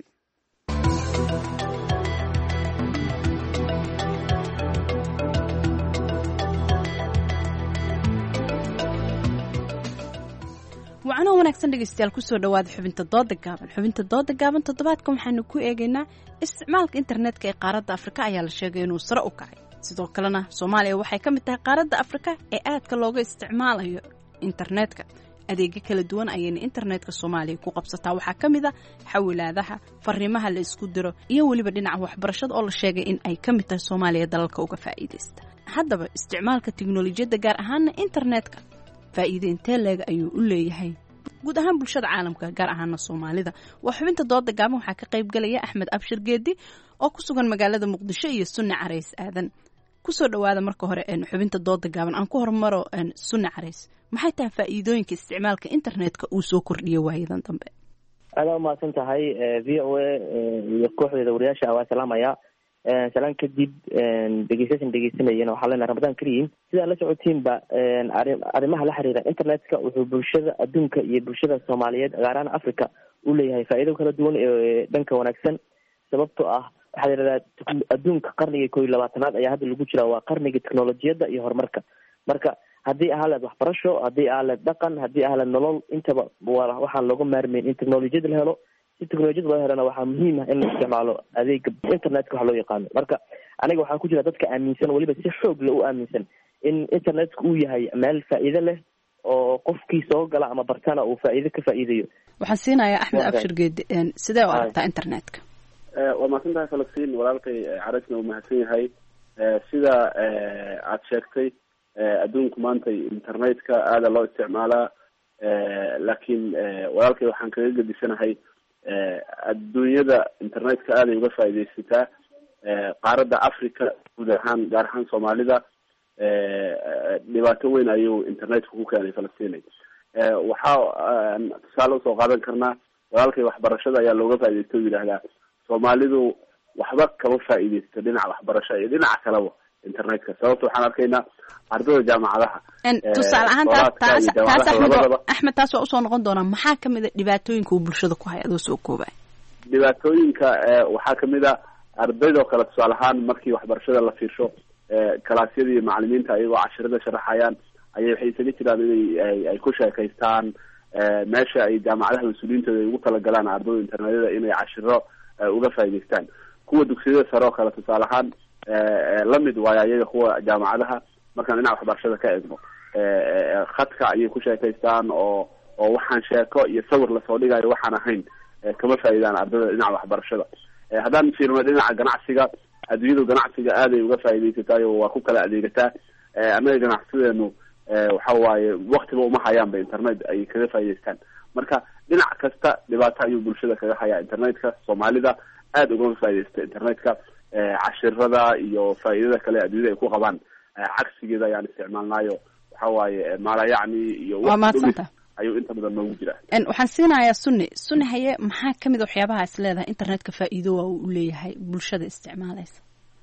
wacanoo wanaagsan dhegaystayaal kusoo dhawaada xubinta dooda gaaban. xubinta dooda gaaban toddobaadkan waxaanu ku eegaynaa isticmaalka internetka ee qaaradda afrika ayaa la sheegay inuu sare u kacay. sidoo kalena soomaaliya waxay ka mid tahay qaaradda afrika ee aadka looga isticmaalayo internetka. adeegyo kala duwan ayayna internetka soomaaliya ku qabsataa. waxaa ka mid a xawilaadaha, fariimaha la isku diro iyo weliba dhinaca waxbarashada oo la sheegay in ay ka mid tahay soomaaliya dalalka uga faa'iidaysta. haddaba isticmaalka tiknolojiyadda gaar ahaana internetka faa'iido intee leeg ayuu u leeyahay guud ahaan bulshada caalamka gaar ahaana soomaalida? waa xubinta dooda gaaban waxaa ka qayb galaya axmed abshir geedi oo ku sugan magaalada muqdisho iyo sunne carays aadan. kusoo dhawaada marka hore xubinta dooda gaaban. aan ku hormaro sunne carays, maxay tahay faa'iidooyinka isticmaalka internetka uu soo kordhiyo waayadan dambe? aada umahadsan tahay v o a iyo kooxdeeda wariyaasha waa salaamaya. salaan kadib dhegeystayaashan dhegeysanayeen waxaa leenahay ramadaan kariim. sidaa la socotiinba arrimaha la xiriira internetka wuxuu bulshada adduunka iyo bulshada soomaaliyeed gaar ahaan africa u leeyahay faa'iido kala duwan ee dhanka wanaagsan. sababtoo ah waxaa la yidhahdaa adduunka qarniga koo iyo labaatanaad ayaa hadda lagu jiraa, waa qarniga teknolojiyadda iyo horumarka. marka haddii ahaleed waxbarasho, haddii ahaleed dhaqan, haddii ahaleed nolol, intaba waxaan looga maarmayn in teknolojiyad la helo. si teknolojiyada loo helana waxaa muhiim ah in la isticmaalo adeega internetka wax loo yaqaano. marka aniga waxaan ku jira dadka aaminsan, weliba si xoog le u aaminsan in internetka uu yahay meel faa'iido leh oo qofkii soo gala ama bartana uu faa'iido ka faa'iidayo. waxaan siinayaa axmed abshir geedi, sidee u aragtaa internetka? waa mahadsan tahay falastiin, walaalkay carasna uu mahadsan yahay. sida aad sheegtay adduunku maanta internetka aada loo isticmaalaa, laakiin walaalkay waxaan kaga gedisanahay adduunyada internetka aaday uga faa'iidaysataa. qaaradda africa guud ahaan gaar ahaan soomaalida dhibaato weyn ayuu internetku ku keenay falastiin. waxaa tusaale usoo qaadan karnaa walaalkay waxbarashada ayaa looga faa'iidaysta o yidhaahdaa soomaalidu waxba kama faa'iidaysto dhinaca waxbarasho iyo dhinaca kaleba internetka. sababta waxaan arkaynaa ardayda jaamacadaha tusaale ahaan taas taas axmed axmed taas waa usoo noqon doonaa. maxaa kamid a dhibaatooyinka uu bulshada ku haya adoo soo koobay? dhibaatooyinka waxaa kamid a ardaydoo kale tusaale ahaan markii waxbarashada la fiirsho kalaasyada iyo macalimiinta ayagoo cashirada sharaxayaan ayay waxay isaga jiraan inay ay ku sheekaystaan. meesha ay jaamacadaha mas-uuliyiintooda ay ugu talagalaan ardayda internetyada inay cashiro uga faa'idaystaan. kuwa dugsiyada sare oo kale tusaale ahaan lamid waayo ayaga kuwa jaamacadaha markaan dhinaca waxbarashada ka eegno khadka ayay ku sheekaystaan oo oo waxaan sheeko iyo sawir lasoo dhigayo waxaan ahayn kama faa'iidaan ardayda dhinaca waxbarashada. haddaan fiirno dhinaca ganacsiga, adduunyadu ganacsiga aaday uga faa'iidaysatayo waa ku kala adeegataa. annaga ganacsideenu waxa waaye waktiba uma hayaanba internet ay kaga faa'idaystaan. marka dhinac kasta dhibaato ayuu bulshada kaga hayaa internetka. soomaalida aada ugama faa'iidaysta internetka. cashirada iyo faa'iidada kale adduunyada ay ku qabaan cagsigeeda ayaan isticmaalnaayo. waxa waaye maalayacni iyo ayuu inta badan noogu jiraa. waxaan siinayaa sunni sunni haye, maxaa kamid a waxyaabaha is leedahay internetka faa'iido waa uu leeyahay bulshada isticmaalaysa?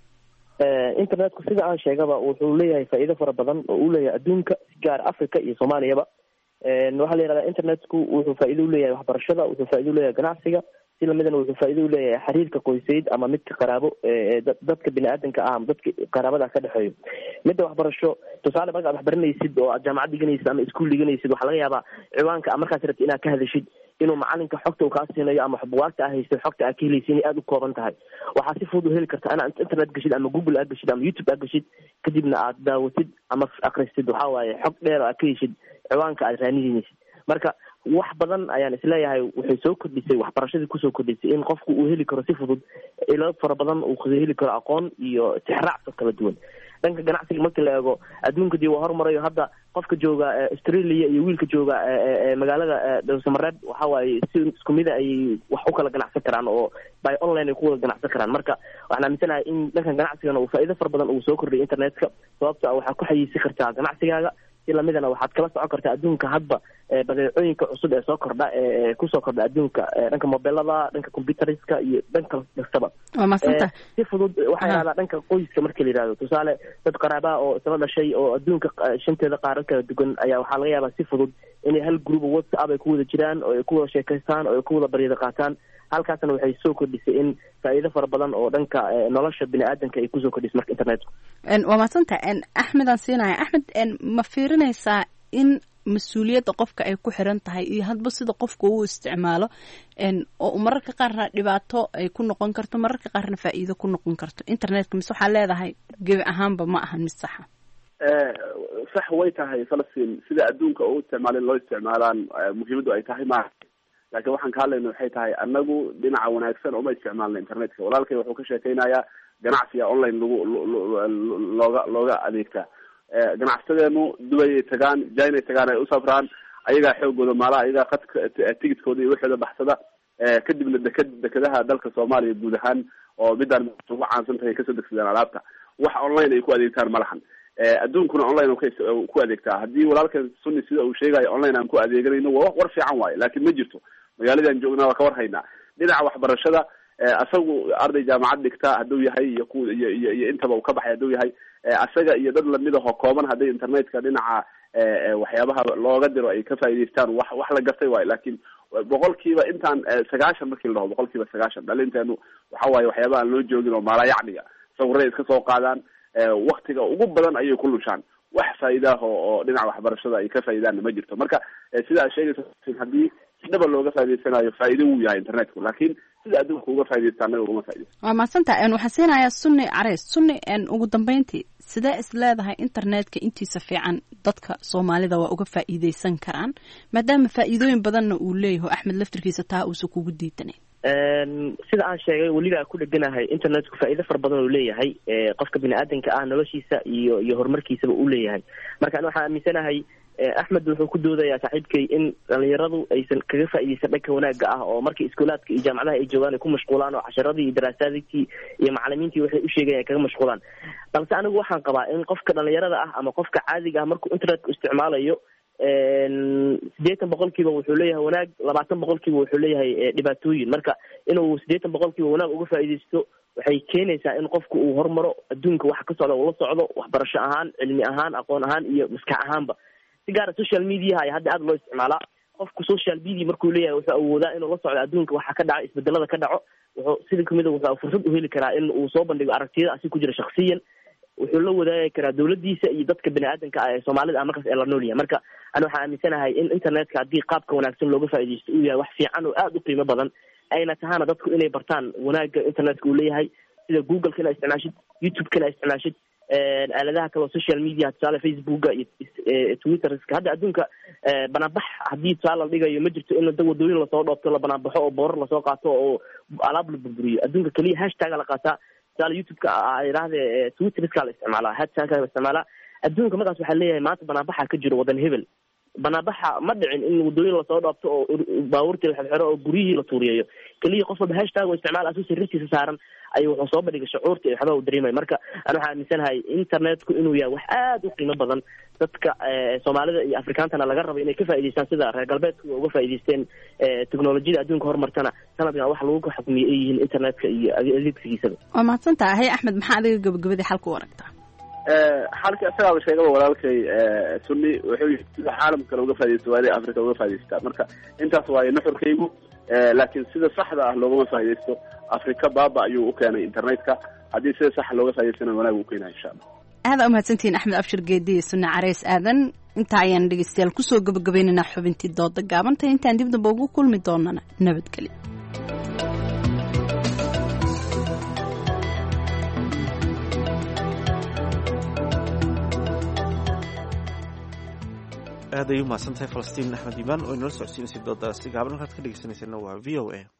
internetku sida aan sheegaba wuxuu leeyahay faa'iido fara badan oo uu leeyahay adduunka gaar africa iyo soomaaliyaba. waxaa la yihahdaa internetku wuxuu faa'iido uleeyahay waxbarashada, wuxuu faa'ido uleeyahay ganacsiga, si lamidana wuxuu faa'iido uleeyahay xiriirka qoysayd ama midka qaraabo dadka bini aadanka ah ama dadka qaraabada ka dhexeeyo. midda waxbarasho tusaale marka ad waxbaranaysid oo aad jaamacad dhiganaysid ama iskuul dhiganaysid, waxaa laga yaabaa ciwaanka markaas rabti inaad ka hadashid inuu macalinka xogta uu kaa siinayo ama bugaagta aa haysto xogta aa ka helaysa inay aada u kooban tahay. waxaa si fudud u heli karta inaad internet gashid ama google aa gashid ama youtube aa gashid, kadibna aad daawatid ama akristid waxaa waaye xog dheer aad ka heshid ciwaanka aad raanihinaysid. marka wax badan ayaan isleeyahay waxay soo kordhisay waxbarashadii kusoo kordhisay in qofku uu heli karo si fudud ilo fara badan uu heli karo aqoon iyo tixraac kala duwan. dhanka ganacsiga marka la eego adduunka dii waa horumarayo hadda qofka jooga Australia iyo wiilka jooga magaalada Dowsamareed waxa waaye si isku mid ay wax u kala ganacsan karaan oo by online ay ku wada ganacsan karaan. marka waxaan aaminsanahay in dhanka ganacsigana uu faa'iido fara badan uu soo kordhiyo internetka sababtoo ah waxaa ku xayeysi kartaa ganacsigaaga si lamidana waxaad kala socon kartaa adduunka hadba badeecooyinka cusub ee soo kordha ee ku soo kordha adduunka dhanka mobilada dhanka computeriska iyo dhanka kastaba. waa maasanta si fudud waxa yaraada dhanka qoyska marka la yiraahdo tusaale dad qaraaba oo isla dhashay oo adduunka shanteeda qaaran kala duwan ayaa waxaa laga yaabaa si fudud inay hal group WhatsApp ay ku wada jiraan oo ay ku wada sheekaystaan oo ay ku wada baryada qaataan. halkaasna waxay soo kordhisay in faa'iido fara badan oo dhanka nolosha bini'aadanka ay kusoo kordhisay marka internetka. waa maasanta Axmed aan siinahay. Axmed ma fiirinaysaa in mas-uuliyadda qofka ay ku xiran tahay iyo hadba sida qofka uu isticmaalo oo mararka qaarna dhibaato ay ku noqon karto mararka qaarna faa'iido ku noqon karto internetka mise waxaa leedahay gebi ahaanba ma ahan mid saxa? sax way tahay Falastiin sida adduunka uu isticmaalin loo isticmaalaan muhiimadu ay tahay maaha laakiin waxaan ka hadlayna waxay tahay anagu dhinaca wanaagsan uma isticmaalna internetka. walaalkay wuxuu ka sheekeynayaa ganacsiga online lagu looga looga adeegtaa. ganacsadeenu Dubai ay tagaan China ay tagaan ay u safraan ayagaa xoogooda maalaha ayagaa qadka tigidkooda iyo waxooda baxsada kadibna deked dekedaha dalka Soomaaliya guud ahaan oo midaan ugu caansan tahay kasoo degsadaan alaabta wax online ay ku adeegtaan malahan. adduunkuna online ku adeegtaa. haddii walaalkan Sunni sida uu sheegayo online aan ku adeeganayno waa war fiican waaye laakiin ma jirto magaaladan joognaa waa ka war haynaa. dhinaca waxbarashada asagu arday jaamacad dhigta hadduu yahay iyo ku iyo iyo intaba uu ka baxay hadduu yahay asaga iyo dad lamid ah oo kooban hadday internetka dhinaca waxyaabaha looga diro ay ka faa'iideystaan wax wax la gartay waaye laakiin boqolkiiba intaan sagaashan markii la dhaho boqolkiiba sagaashan dhalinteenu waxa waaye waxyaaba aan loo joogin oo maala yacniga sawirray iska soo qaadaan waktiga ugu badan ayay ku lushaan wax faa'iidaah oo dhinaca waxbarashada ay ka faa'iidaanna ma jirto. marka sida aad sheegaysa haddii si dhaba looga faa'iideysanayo faa'iido wuu yahay internetku laakiin sida adduunka uga faa'iideysta anaga ugama faa'iideysto. waa maasanta waxaan siinayaa Sunni Careys. Sunni ugu dambeyntii sidee is leedahay internetka intiisa fiican dadka Soomaalida waa uga faa'iideysan karaan maadaama faa'iidooyin badanna uu leeyahay Axmed laftirkiisa taa uusan kugu diidanayn? sida aan sheegay weliba ku dheganahay internetku faa'iido fara badan uu leeyahay qofka bini'aadanka ah noloshiisa iyo iyo horumarkiisaba uu leeyahay. marka aan waxaan aaminsanahay Axmed wuxuu ku doodayaa saaxiibkay in dhalinyaradu aysan kaga faa'iideysan dhanka wanaagga ah oo markii iskuulaadka iyo jaamacadaha ay joogaan ay ku mashquulaan oo casharadii iyo daraasaadkii iyo macallimiintii waxay u sheegayaan ay kaga mashquulaan. balse anigu waxaan qabaa in qofka dhalinyarada ah ama qofka caadiga ah markuu internetka isticmaalayo siddeetan boqolkiiba wuxuu leeyahay wanaag labaatan boqolkiiba wuxuu leeyahay dhibaatooyin. marka inuu siddeetan boqolkiiba wanaag uga faa'iideysto waxay keenaysaa in qofku uu horumaro adduunka waxa ka socda uu la socdo waxbarasho ahaan cilmi ahaan aqoon ahaan iyo maskax ahaanba. si gaara social media ayaa hadda aad loo isticmaalaa. qofku social media markuu leeyahay wuxuu awoodaa inuu la socdo adduunka waxa ka dhaca isbedelada ka dhaco wuxuu sidii kamid ah wuxuu fursad u heli karaa in uu soo bandhigo aragtiyada asi ku jira shakhsiyan wuxuu la wadaagi karaa dawladdiisa iyo dadka bini'aadanka ah ee Soomaalida ah markaas ee la nool yahay. marka ana waxaan aaminsanahay in internetka haddii qaabka wanaagsan looga faa'iideysto uu yahay wax fiican oo aad u qiimo badan ayna tahana dadku inay bartaan wanaagga internetka uu leeyahay sida Google kana isticmaashid YouTube kana isticmaashid aaladaha kale social media tusaale Facebook iyo Twitter hadda adduunka banaanbax haddii tusaale la dhigayo ma jirto in dad wadooyin la soo dhoobto la banaanbaxo oo boorar la soo qaato oo alaab la burburiyo. adduunka kaliya hashtag la qaataa tusaale YouTube-ka ay yiraahdeen Twitter-ka la isticmaalaa hashtag la isticmaalaa. adduunka markaas waxaa leeyahay maanta banaanbaxa ka jiro wadan hebel banaanbaxa ma dhicin in wadooyin la soo dhoobto oo baabuurta la xirxiro oo guriyihii la tuuriyo kaliya qof walba hashtag oo isticmaal asu sirriisa saaran ay wuxuu soo bandhigay shucuurta iyo waxba uu dareemay. marka ana waxaan aaminsanahay internetku inuu yahay wax aad u qiimo badan dadka Soomaalida iyo Afrikaantana laga rabo inay ka faa'iideystaan sida reer galbeedku uga faa'iideysteen teknolojiyada adduunka horumartana sanadkan wax lagu xukmiyay ay yihiin internetka iyo adeegsigiisa. waa mahadsantahay Axmed. maxaa adiga gabagabadii xalka u aragtaa? xalka asagaa sheegaba walaalkay Sunni wuxuu yiri sida caalamka looga faa'iideysto waa Afrika uga faa'iideystaa. marka intaas waa nuxurkaygu laakiin sida saxda ah loogama faa'iideysto Afrika baaba ayuu u keenay internetka haddii sida sax looga faa'iideystana wanaag uu keenaa insha Allah. aad u mahadsantihiin Axmed Abshir Geedi iyo Sunni Careys aadan. inta ayaan dhegeystayaal kusoo gabagabaynaynaa xubintii dooda gaabanta intaan dib damba ugu kulmi doonana nabadgelyo. aad ay u mahadsantahay falastiin axmed iimaan oo inala socodsiinaysay doodaasi gaaban halkaad ka dhegeysanaysaena waa v o a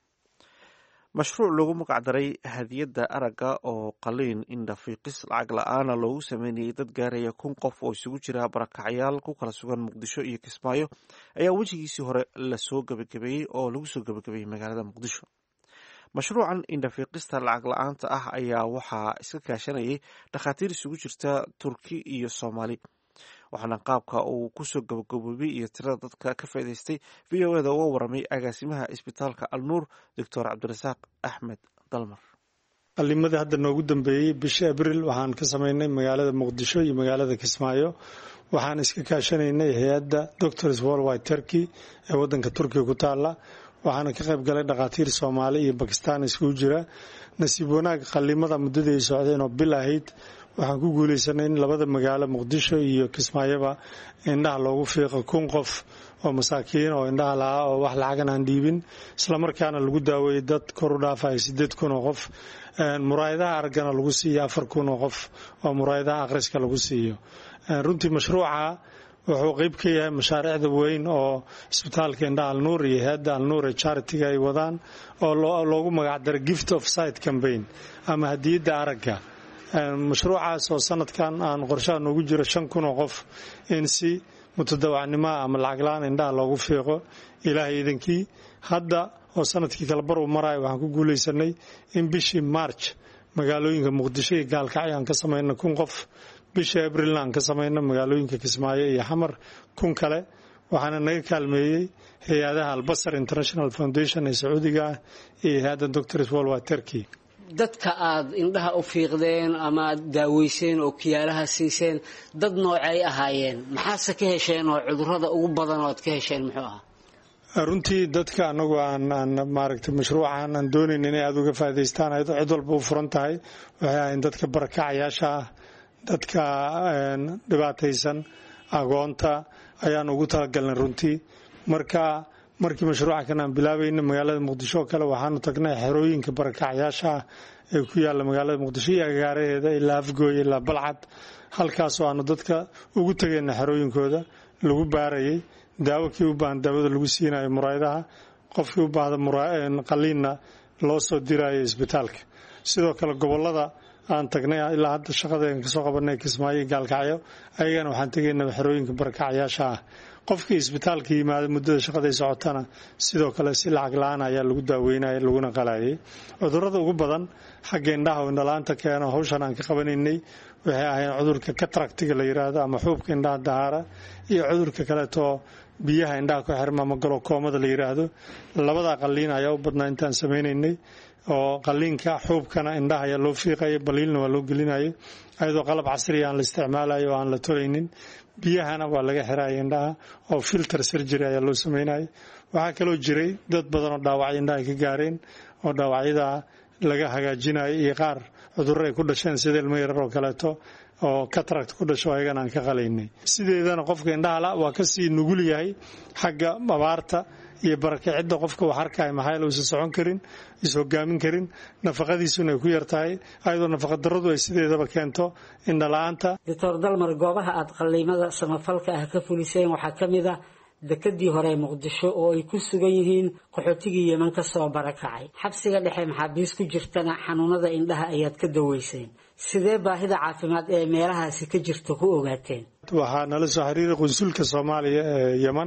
mashruuc loogu magacdaray hadiyadda aragga oo qaliin indhafiiqis lacag la-aana loogu sameynayay dad gaaraya kun qof oo isugu jira barakacyaal ku kala sugan muqdisho iyo kismaayo ayaa wejigiisii hore lasoo gabagabeeyey oo lagu soo gabagabeeyey magaalada muqdisho mashruucan indhafiiqista lacag la-aanta ah ayaa waxaa iska kaashanayay dhakhaatiir isugu jirta turki iyo soomaali waxaana qaabka uu kusoo gabagaboobay iyo tirada dadka ka faa'iidaystay v o eda uga waramay agaasimaha isbitaalka alnuur doctor cabdirasaaq axmed dalmar qalimadii hadda noogu dambeeyey bishii abril waxaan ka samaynay magaalada muqdisho iyo magaalada kismaayo waxaan iska kaashanaynay hay-adda doctors worldwide turkey ee wadanka turkiga ku taala waxaana ka qayb galay dhakhaatiir soomaali iyo bakistaan iskugu jira nasiib wanaag qalimada muddadii ay socdeen oo bil ahayd waxaan ku guulaysanay in labada magaalo muqdisho iyo kismaayoba indhaha loogu fiiqo kun qof oo masaakiin oo indhaha lahaa oo wax lacagan aan dhiibin islamarkaana lagu daaweeyey dad kor u dhaafaya sideed kun oo qof muraayadaha araggana lagu siiyo afar kun oo qof oo muraayadaha akhriska lagu siiyo runtii mashruuca wuxuu qeyb ka yahay mashaariicda weyn oo isbitaalka indhaha alnuur iyo hay-adda alnuur ee charitiga ay wadaan oo loogu magacdaray gift of sight campaign ama hadiyadda aragga mashruucaas oo sanadkan aan qorshaha noogu jiro shan kun oo qof in si mutadawacnimoa ama lacaglaan indhaha loogu fiiqo ilaahay idankii hadda oo sanadkii kala bar uu marayo waxaan ku guulaysanay in bishii march magaalooyinka muqdisho iyo gaalkacyo aan ka samayno kun qof bishii abrilna aan ka samayno magaalooyinka kismaayo iyo xamar kun kale waxaana naga kaalmeeyey hay-adaha albasar international foundation ee sacuudiga ah iyo hay-adda doctors worldwide turkey dadka aad indhaha u fiiqdeen ama aad daaweyseen oo kiyaalaha siiseen dad noocay ahaayeen maxaase ka hesheen oo cudurrada ugu badan oo aad ka hesheen muxuu ahaa runtii dadka anagu aan aan maaragtay mashruucan aan doonayn inay aada uga faa'iidaystaan ayadoo cid walba u furan tahay waxay ahayn dadka barakacayaasha ah dadka dhibaataysan agoonta ayaan ugu talagalnay runtii marka markii mashruuca kan aan bilaabayna magaalada muqdisho oo kale waxaanu tagnay xerooyinka barakacyaasha ah ee ku yaala magaalada muqdisho iyo agaaraheeda ilaa afgooy ilaa balcad halkaasoo aanu dadka ugu tegayna xerooyinkooda lagu baarayay daawo kii u baahan daawada lagu siinayo muraayadaha qofkii u baahda qaliinna loo soo dirayo isbitaalka sidoo kale gobolada aan tagnay ilaa hadda shaqadeen kasoo qabanay kismaayo gaalkacyo ayagana waxaan tegaynaa xerooyinka barakacyaasha ah qofkii isbitaalka yimaada muddada shaqaday socotana sidoo kale si lacag la-aan ayaa lagu daaweynaya laguna qalayay cudurrada ugu badan xagga indhaha oo indhala-aanta keeno hawshan aan ka qabanaynay waxay ahayn cudurka kataractiga la yiraahdo ama xuubka indhaha dahaara iyo cudurka kaleetoo biyaha indhaha ku xirma ama galokoomada la yiraahdo labada qaliin ayaa u badnaa intaan sameynaynay oo qaliinka xuubkana indhaha ayaa loo fiiqaya baliilna waa loo gelinaya ayadoo qalab casriya aan la isticmaalayo oo aan la tolaynin biyahana waa laga xiraya indhaha oo filter surgery ayaa loo sameynaya waxaa kaloo jiray dad badan oo dhaawacyo indhaha ka gaareen oo dhaawacyada laga hagaajinayo iyo qaar cudurro ay ku dhasheen sida ilmo yarar oo kaleeto oo cataract ku dhasho ayagana aan ka qalaynay sideedana qofka indhaha la waa kasii nugul yahay xagga abaarta iyo barakicidda qofka wax arkaya maxaa yeele uusan socon karin is hogaamin karin nafaqadiisuna ay ku yar tahay ayadoo nafaqadarradu ay sideedaba keento indhala-aanta doctor dalmar goobaha aad qaliimada samafalka ah ka fuliseen waxaa ka mid ah dekadii hore ee muqdisho oo ay ku sugan yihiin qaxootigii yeman ka soo barakacay xabsiga dhexe maxaabiis ku jirtana xanuunada indhaha ayaad ka daweyseen sidee baahida caafimaad ee meelahaasi ka jirta ku ogaateen waxaa nala soo xiriiray qunsulka soomaaliya ee yeman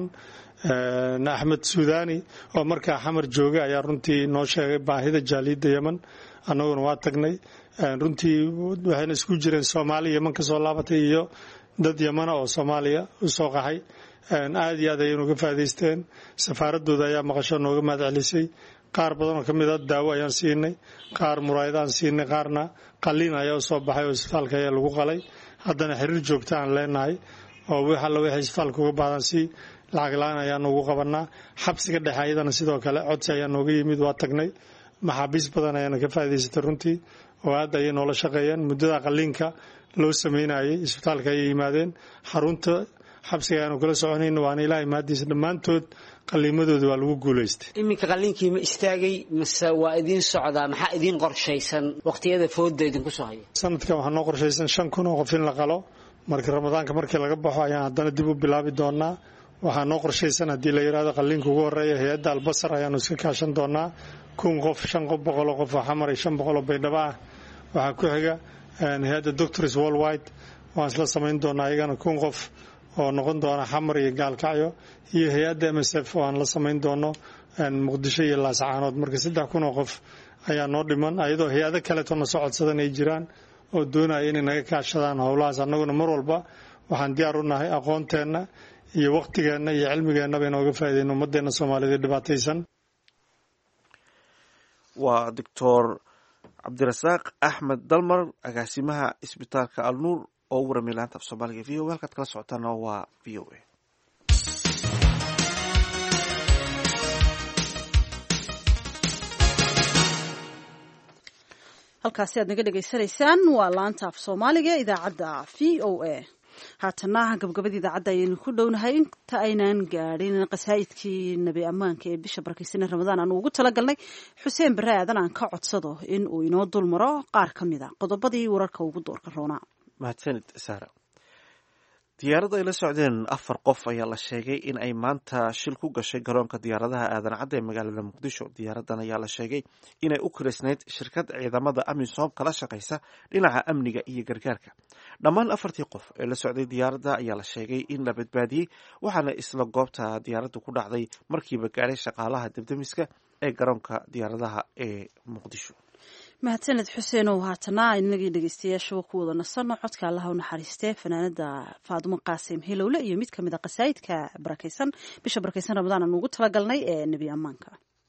axmed suudani oo markaa xamar jooga ayaa runtii noo sheegay baahida jaaliyadda yeman annaguna waa tagnay runtii waxayna isku jireen soomaali yeman ka soo laabatay iyo dad yemana oo soomaaliya u soo qaxay aada iyo aad ayay nooga faa'iidaysteen safaaradooda ayaa maqasho nooga mahad celisay qaar badan oo ka mid a daawo ayaan siinay qaar muraayadaan siinay qaarna qaliin ayaa usoo baxay oo isbitaalka ayaa lagu qalay haddana xiriir joogta aan leenahay oo wix alla waxay isbitaalka uga baahdaan si lacag la-aan ayaa noogu qabanaa xabsiga dhexe ayadana sidoo kale codsi ayaa nooga yimid waa tagnay maxaabiis badan ayaana ka faa'iidaysatay runtii oo aada ayay noola shaqeeyeen muddada qaliinka loo sameynayay isbitaalka ayay yimaadeen xarunta xabsiga ayaanu kala soconayna waana ilaahay mahadiisa dhammaantood qaliimadooda waa lagu guulaystay iminka qaliinkii ma istaagay mase waa idiin socdaa maxaa idiin qorshaysan waqtiyada fooda idinku soo haya sanadkan waxaa noo qorshaysan shan kun oo qof in la qalo marka ramadaanka markii laga baxo ayaan haddana dib u bilaabi doonaa waxaa noo qorshaysan haddii la yidhahdo qalliinka ugu horreeya hay-adda albasar ayaanu iska kaashan doonaa kun qof shan qof boqoloo qof oo xamar iyo shan boqoloo baydhabo ah waxaa ku xiga hay-adda doctors worldwide waan isla samayn doonaa iyagana kun qof oo noqon doona xamar iyo gaalkacyo iyo hay-adda m s f oo aan la samayn doono muqdisho iyo laascaanood marka saddex kun oo qof ayaa noo dhiman ayadoo hay-ado kaleetona soo codsadan ay jiraan oo doonaya inay naga kaashadaan howlahaas annaguna mar walba waxaan diyaar u nahay aqoonteenna iyo waqtigeenna iyo cilmigeennaba inooga faa'iideyno ummadeenna soomaaliyeed dhibaataysan. waa doctor cabdirasaaq axmed dalmar agaasimaha isbitaalka alnuur oo u waramay laanta af soomaaliga v o a halkaad kala socotaana waa v o a. halkaasi aad naga dhegaysanaysaan waa laanta af soomaaliga idaacadda v o a. haatana gabagabada idaacadda ayaynu ku dhownahay inta aynaan gaadhin qasaa'idkii nebi ammaanka ee bisha barakeysanee ramadaan aanu ugu talagalnay xuseen bare aadan aan ka codsado in uu inoo dul maro qaar ka mid a qodobadii wararka ugu doorka roonaa. mahadsanid saara. diyaarada ay la socdeen afar qof ayaa la sheegay in ay maanta shil ku gashay garoonka diyaaradaha aadan cadde ee magaalada muqdisho. diyaaradan ayaa la sheegay inay u kireysnayd shirkad ciidamada amisom kala shaqaysa dhinaca amniga iyo gargaarka. dhammaan afartii qof ee la socday diyaaradda ayaa la sheegay in la badbaadiyey waxaana isla goobta diyaaraddu ku dhacday markiiba gaadhay shaqaalaha debdemiska ee garoonka diyaaradaha ee muqdisho. mahadsaned xuseenow. haatana inagii dhegeystayaashuba ku wada nasano codka allaha u naxariistee fanaanada faadumo qaasim hilowle iyo mid kamid a qasaa'idka barakeysan bisha barakeysan ramadaan aan ugu talagalnay ee nebi ammaanka.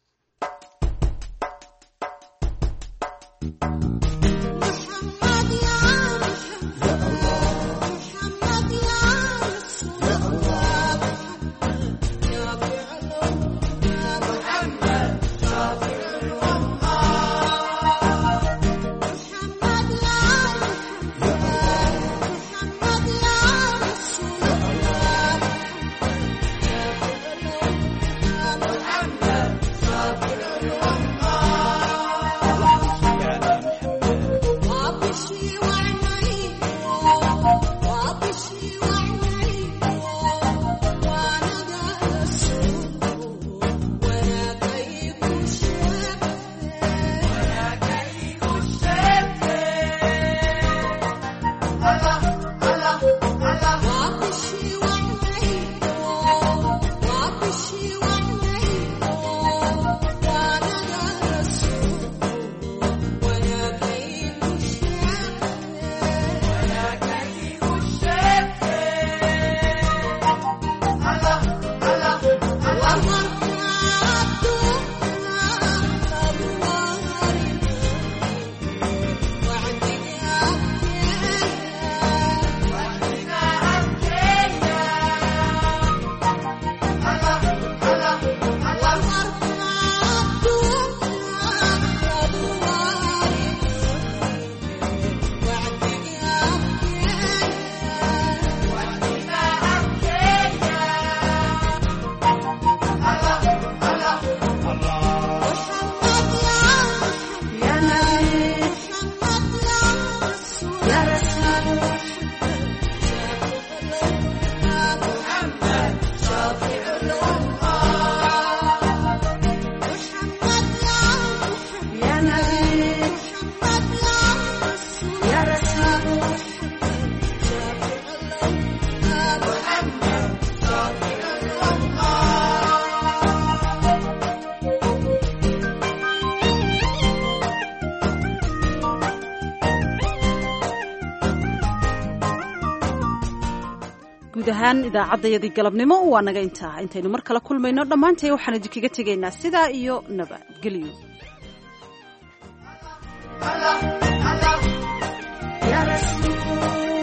guud ahaan idaacaddayadii galabnimo waa naga intaa. intaynu mar kale kulmayno dhammaantay waxaan idinkaga tegaynaa sidaa iyo nabadgelyo. Allah, Allah, ya Rasul